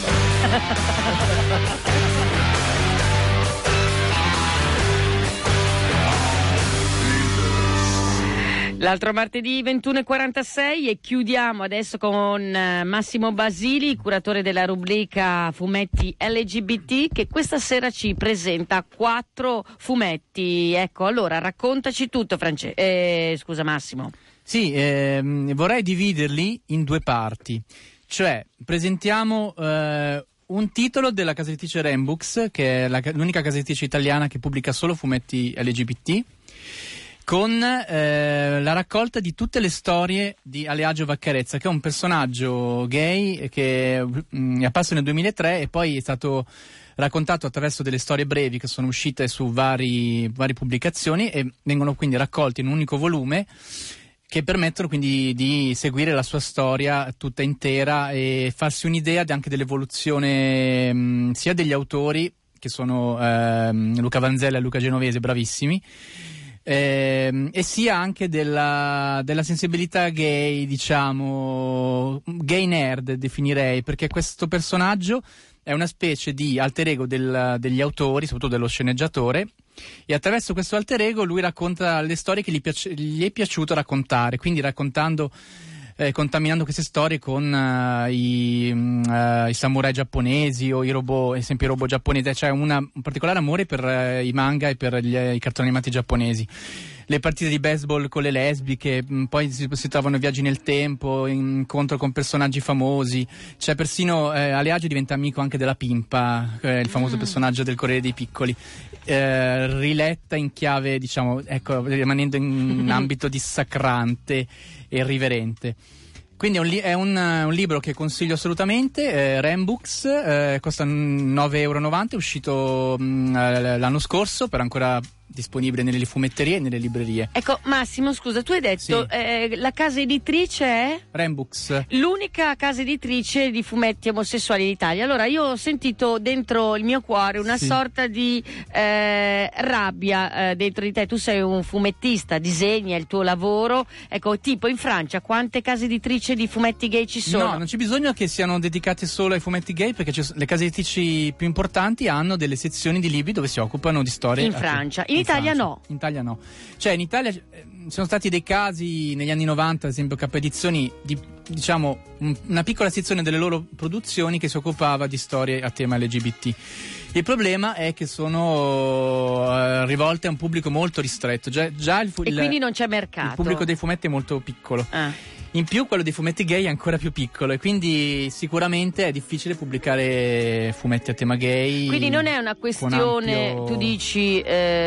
L'altro martedì 21:46 e chiudiamo adesso con Massimo Basili, curatore della rubrica Fumetti LGBT, che questa sera ci presenta 4 fumetti. Ecco, allora raccontaci tutto, scusa Massimo. Sì, vorrei dividerli in 2 parti, cioè presentiamo un titolo della casa editrice Rembooks, che è l'unica casa editrice italiana che pubblica solo fumetti LGBT, con la raccolta di tutte le storie di Aleagio Vaccarezza, che è un personaggio gay che è apparso nel 2003 e poi è stato raccontato attraverso delle storie brevi che sono uscite su varie pubblicazioni e vengono quindi raccolti in un unico volume, che permettono quindi di seguire la sua storia tutta intera e farsi un'idea anche dell'evoluzione sia degli autori, che sono Luca Vanzella e Luca Genovese, bravissimi, e sia anche della sensibilità gay, diciamo gay nerd definirei, perché questo personaggio è una specie di alter ego degli autori, soprattutto dello sceneggiatore, e attraverso questo alter ego lui racconta le storie che gli è piaciuto raccontare, quindi contaminando queste storie con i samurai giapponesi o i robot, ad esempio i robot giapponesi. C'è un particolare amore per i manga e per i cartoni animati giapponesi. Le partite di baseball con le lesbiche, poi si trovano viaggi nel tempo, incontro con personaggi famosi. C'è persino Aleagio diventa amico anche della Pimpa, il famoso personaggio del Corriere dei Piccoli, riletta in chiave, diciamo, ecco, rimanendo in un ambito dissacrante e irriverente. Quindi è un libro che consiglio assolutamente, Rembooks, costa €9,90, è uscito l'anno scorso, per ancora disponibile nelle fumetterie e nelle librerie. Ecco, Massimo, scusa, tu hai detto la casa editrice è? Rembooks. L'unica casa editrice di fumetti omosessuali in Italia. Allora, io ho sentito dentro il mio cuore una sorta di rabbia dentro di te. Tu sei un fumettista, disegni, è il tuo lavoro. Ecco, tipo in Francia, quante case editrici di fumetti gay ci sono? No, non c'è bisogno che siano dedicate solo ai fumetti gay, perché le case editrici più importanti hanno delle sezioni di libri dove si occupano di storie. In Francia. In Italia no. In Italia no. Cioè in Italia sono stati dei casi negli anni 90, ad esempio K Edizioni, diciamo una piccola sezione delle loro produzioni che si occupava di storie a tema LGBT. Il problema è che sono rivolte a un pubblico molto ristretto. Già quindi non c'è mercato. Il pubblico dei fumetti è molto piccolo. In più quello dei fumetti gay è ancora più piccolo e quindi sicuramente è difficile pubblicare fumetti a tema gay. Quindi non è una questione, tu dici,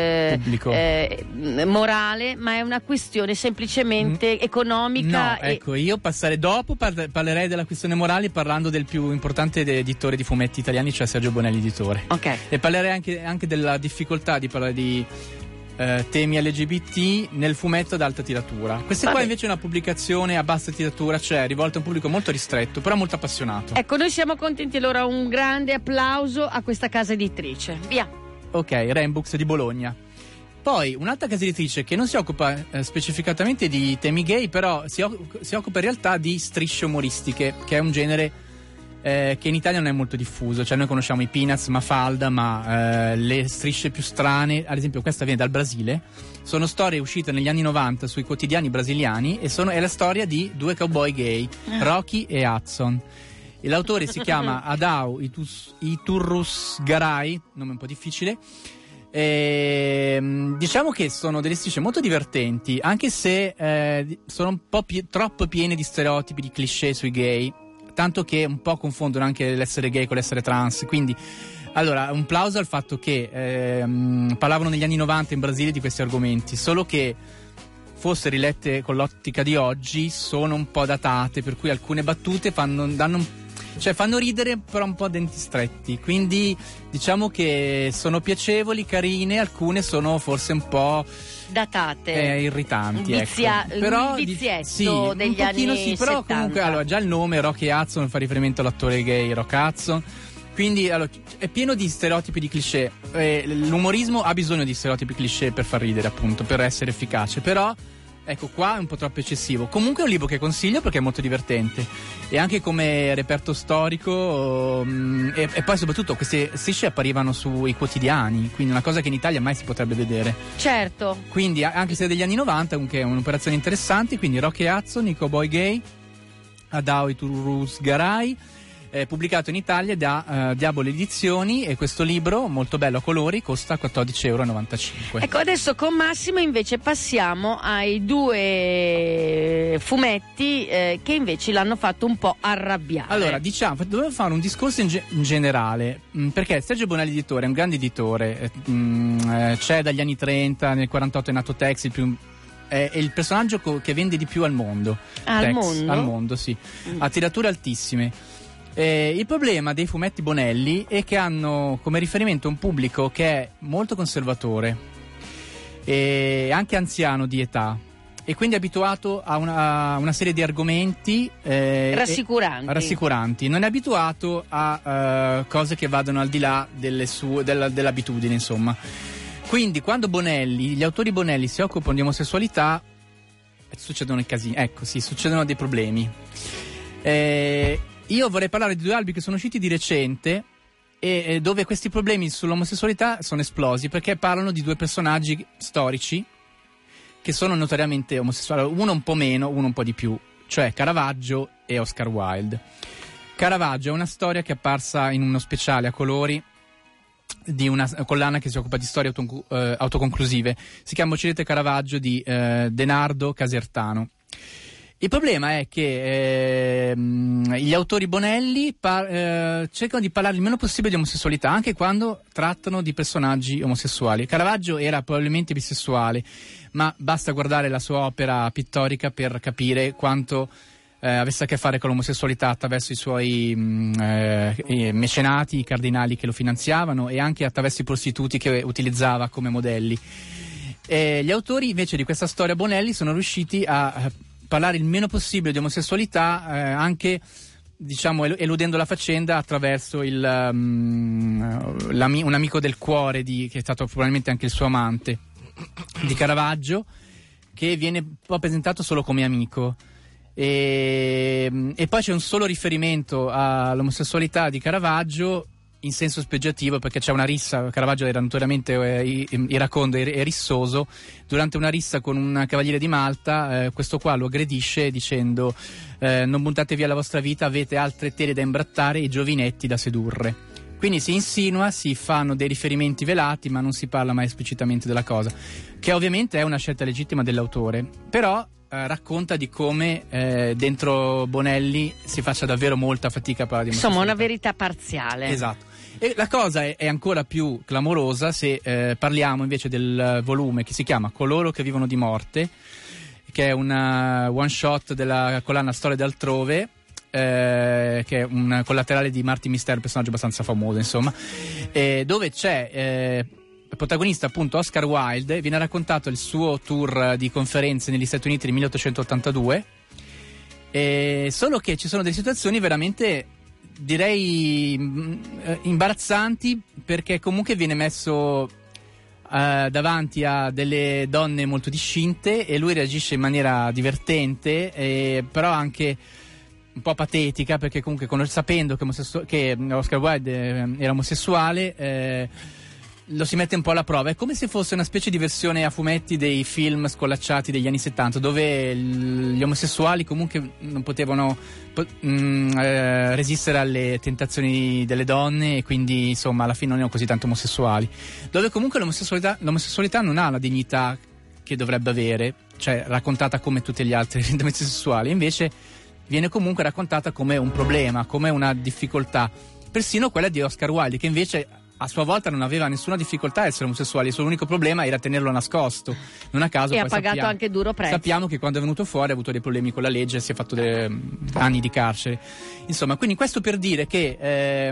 morale, ma è una questione semplicemente economica. No, ecco, io parlerei della questione morale parlando del più importante editore di fumetti italiani, cioè Sergio Bonelli editore. Ok. E parlerei anche della difficoltà di parlare di temi LGBT nel fumetto ad alta tiratura. Questa qua invece è una pubblicazione a bassa tiratura, cioè rivolta a un pubblico molto ristretto, però molto appassionato. Ecco, noi siamo contenti, allora un grande applauso a questa casa editrice. Via. Ok, Rembooks di Bologna. Poi un'altra casa editrice che non si occupa specificatamente di temi gay, però si occupa in realtà di strisce umoristiche, che è un genere che in Italia non è molto diffuso. Cioè noi conosciamo i Peanuts, Mafalda, ma le strisce più strane, ad esempio questa viene dal Brasile, sono storie uscite negli anni 90 sui quotidiani brasiliani e è la storia di due cowboy gay, Rocky e Hudson. E l'autore si chiama Adao Iturrus Garay, nome un po' difficile. Diciamo che sono delle strisce molto divertenti, anche se sono un po' troppo piene di stereotipi, di cliché sui gay, tanto che un po' confondono anche l'essere gay con l'essere trans. Quindi, allora, un plauso al fatto che parlavano negli anni 90 in Brasile di questi argomenti, solo che fosse rilette con l'ottica di oggi sono un po' datate, per cui alcune battute fanno ridere, però un po' a denti stretti. Quindi diciamo che sono piacevoli, carine, alcune sono forse un po' datate, irritanti, però il vizietto sì, degli un anni sì, però 70. comunque allora, già il nome Rocky Hudson fa riferimento all'attore gay Rock Hudson, quindi allora, è pieno di stereotipi, di cliché. L'umorismo ha bisogno di stereotipi cliché per far ridere, appunto, per essere efficace, però ecco, qua è un po' troppo eccessivo. Comunque è un libro che consiglio perché è molto divertente, e anche come reperto storico, e poi soprattutto queste strisce apparivano sui quotidiani, quindi una cosa che in Italia mai si potrebbe vedere. Certo. Quindi anche se è degli anni 90, comunque è un'operazione interessante. Quindi Rocky Hudson, i cowboy gay, Adao Iturrus Garay, pubblicato in Italia da Diabolo Edizioni, e questo libro molto bello a colori costa 14,95 €. Ecco, adesso con Massimo invece passiamo ai due fumetti che invece l'hanno fatto un po' arrabbiare. Allora, diciamo, dovevo fare un discorso in generale, perché Sergio Bonelli editore è un grande editore, c'è dagli anni 30, nel 48 è nato Tex, è il personaggio che vende di più al mondo. Al Tex, mondo? Al mondo, sì. Ha tirature altissime. Il problema dei fumetti Bonelli è che hanno come riferimento un pubblico che è molto conservatore e anche anziano di età, e quindi abituato a una serie di argomenti rassicuranti. Non è abituato a cose che vadano al di là dell'abitudine, insomma. Quindi quando gli autori Bonelli si occupano di omosessualità, succedono i casini, ecco, sì, succedono dei problemi. Io vorrei parlare di due albi che sono usciti di recente e dove questi problemi sull'omosessualità sono esplosi, perché parlano di due personaggi storici che sono notoriamente omosessuali, uno un po' meno, uno un po' di più, cioè Caravaggio e Oscar Wilde. Caravaggio è una storia che è apparsa in uno speciale a colori di una collana che si occupa di storie autoconclusive. Si chiama Uccidete Caravaggio di Denardo Casertano. Il problema è che gli autori Bonelli cercano di parlare il meno possibile di omosessualità, anche quando trattano di personaggi omosessuali. Caravaggio era probabilmente bisessuale, ma basta guardare la sua opera pittorica per capire quanto avesse a che fare con l'omosessualità attraverso i suoi mecenati, i cardinali che lo finanziavano, e anche attraverso i prostituti che utilizzava come modelli. Gli autori invece di questa storia Bonelli sono riusciti a parlare il meno possibile di omosessualità, anche, diciamo, eludendo la faccenda attraverso un amico del cuore che è stato probabilmente anche il suo amante, di Caravaggio, che viene un po' presentato solo come amico, e poi c'è un solo riferimento all'omosessualità di Caravaggio in senso spregiativo, perché c'è una rissa. Caravaggio era notoriamente iracondo e rissoso. Durante una rissa con un cavaliere di Malta, questo qua lo aggredisce dicendo non buttate via la vostra vita, avete altre tele da imbrattare e giovinetti da sedurre. Quindi si insinua, si fanno dei riferimenti velati, ma non si parla mai esplicitamente della cosa, che ovviamente è una scelta legittima dell'autore, però racconta di come dentro Bonelli si faccia davvero molta fatica a parlare di insomma una verità parziale. Esatto. E la cosa è ancora più clamorosa se parliamo invece del volume che si chiama Coloro che vivono di morte, che è una one shot della collana Storie d'altrove, che è un collaterale di Martin Mister, un personaggio abbastanza famoso, insomma, dove c'è protagonista appunto Oscar Wilde, viene raccontato il suo tour di conferenze negli Stati Uniti nel 1882, solo che ci sono delle situazioni veramente, direi, imbarazzanti, perché comunque viene messo davanti a delle donne molto discinte e lui reagisce in maniera divertente, però anche un po' patetica, perché comunque sapendo che Oscar Wilde era omosessuale, lo si mette un po' alla prova. È come se fosse una specie di versione a fumetti dei film scolacciati degli anni 70, dove gli omosessuali comunque non potevano resistere alle tentazioni delle donne, e quindi insomma alla fine non erano così tanto omosessuali, dove comunque l'omosessualità non ha la dignità che dovrebbe avere, cioè raccontata come tutti gli altri orientamenti sessuali, invece viene comunque raccontata come un problema, come una difficoltà, persino quella di Oscar Wilde, che invece a sua volta non aveva nessuna difficoltà a essere omosessuale, il suo unico problema era tenerlo nascosto. Non a caso e poi ha pagato anche duro prezzo. Sappiamo che quando è venuto fuori ha avuto dei problemi con la legge e si è fatto anni di carcere. Insomma, quindi questo per dire che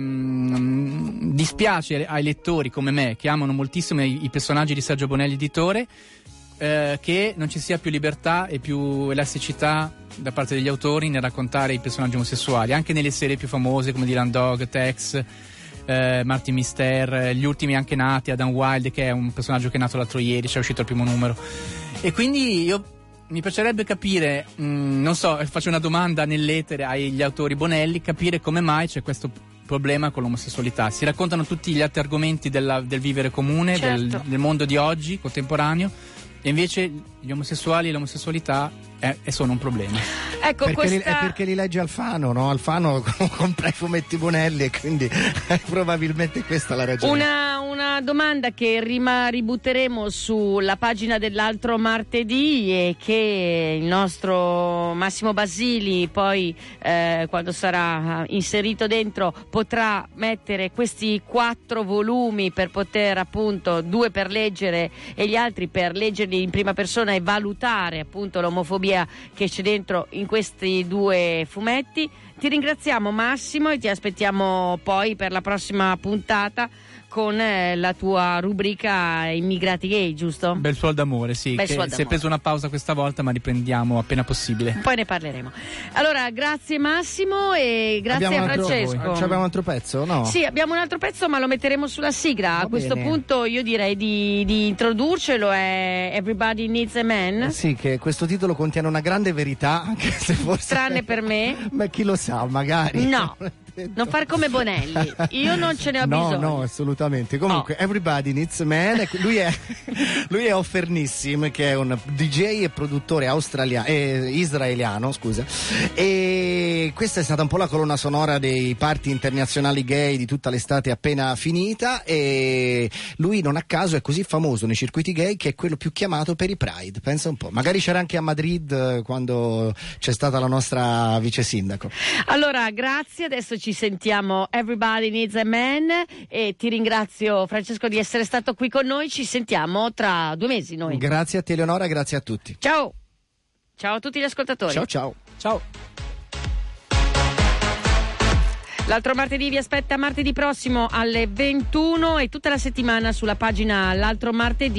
dispiace ai lettori come me, che amano moltissimo i personaggi di Sergio Bonelli editore, che non ci sia più libertà e più elasticità da parte degli autori nel raccontare i personaggi omosessuali, anche nelle serie più famose come Dylan Dog, Tex, Martin Mister, gli ultimi anche nati, Adam Wilde, che è un personaggio che è nato l'altro ieri, c'è uscito il primo numero. E quindi mi piacerebbe capire, non so, faccio una domanda nell'etere agli autori Bonelli, capire come mai c'è questo problema con l'omosessualità. Si raccontano tutti gli altri argomenti del vivere comune, certo, del mondo di oggi, contemporaneo, e invece gli omosessuali e l'omosessualità sono un problema. Ecco, è perché li legge Alfano, no? Alfano compra i fumetti Bonelli e quindi probabilmente questa è la ragione. Una domanda che ributteremo sulla pagina dell'altro martedì, e che il nostro Massimo Basili poi quando sarà inserito dentro potrà mettere questi 4 volumi per poter, appunto, 2 per leggere e gli altri per leggerli in prima persona e valutare appunto l'omofobia che c'è dentro in questi 2 fumetti. Ti ringraziamo Massimo e ti aspettiamo poi per la prossima puntata con la tua rubrica Immigrati Gay, giusto? Bel suol d'amore, sì. Si è preso una pausa questa volta, ma riprendiamo appena possibile. Poi ne parleremo. Allora, grazie Massimo e grazie a Francesco. Abbiamo un altro pezzo, no? Sì, abbiamo un altro pezzo, ma lo metteremo sulla sigla. A questo punto io direi di introdurcelo, è Everybody Needs a Man. Sì, che questo titolo contiene una grande verità, anche se forse... Tranne per me. Ma chi lo sa, magari. No. Non far come Bonelli, io non ce ne ho bisogno. No, assolutamente. Comunque, Everybody Needs a Man. Lui è Offernissim, che è un DJ e produttore israeliano, scusa. E questa è stata un po' la colonna sonora dei party internazionali gay di tutta l'estate appena finita. E lui, non a caso, è così famoso nei circuiti gay che è quello più chiamato per i Pride. Pensa un po'. Magari c'era anche a Madrid quando c'è stata la nostra vice sindaco. Allora, grazie. Adesso ci sentiamo Everybody Needs a Man e ti ringrazio Francesco di essere stato qui con noi. Ci sentiamo tra 2 mesi noi. Grazie a te Eleonora, grazie a tutti. Ciao a tutti gli ascoltatori. Ciao. L'altro martedì vi aspetta martedì prossimo alle 21 e tutta la settimana sulla pagina L'altro martedì.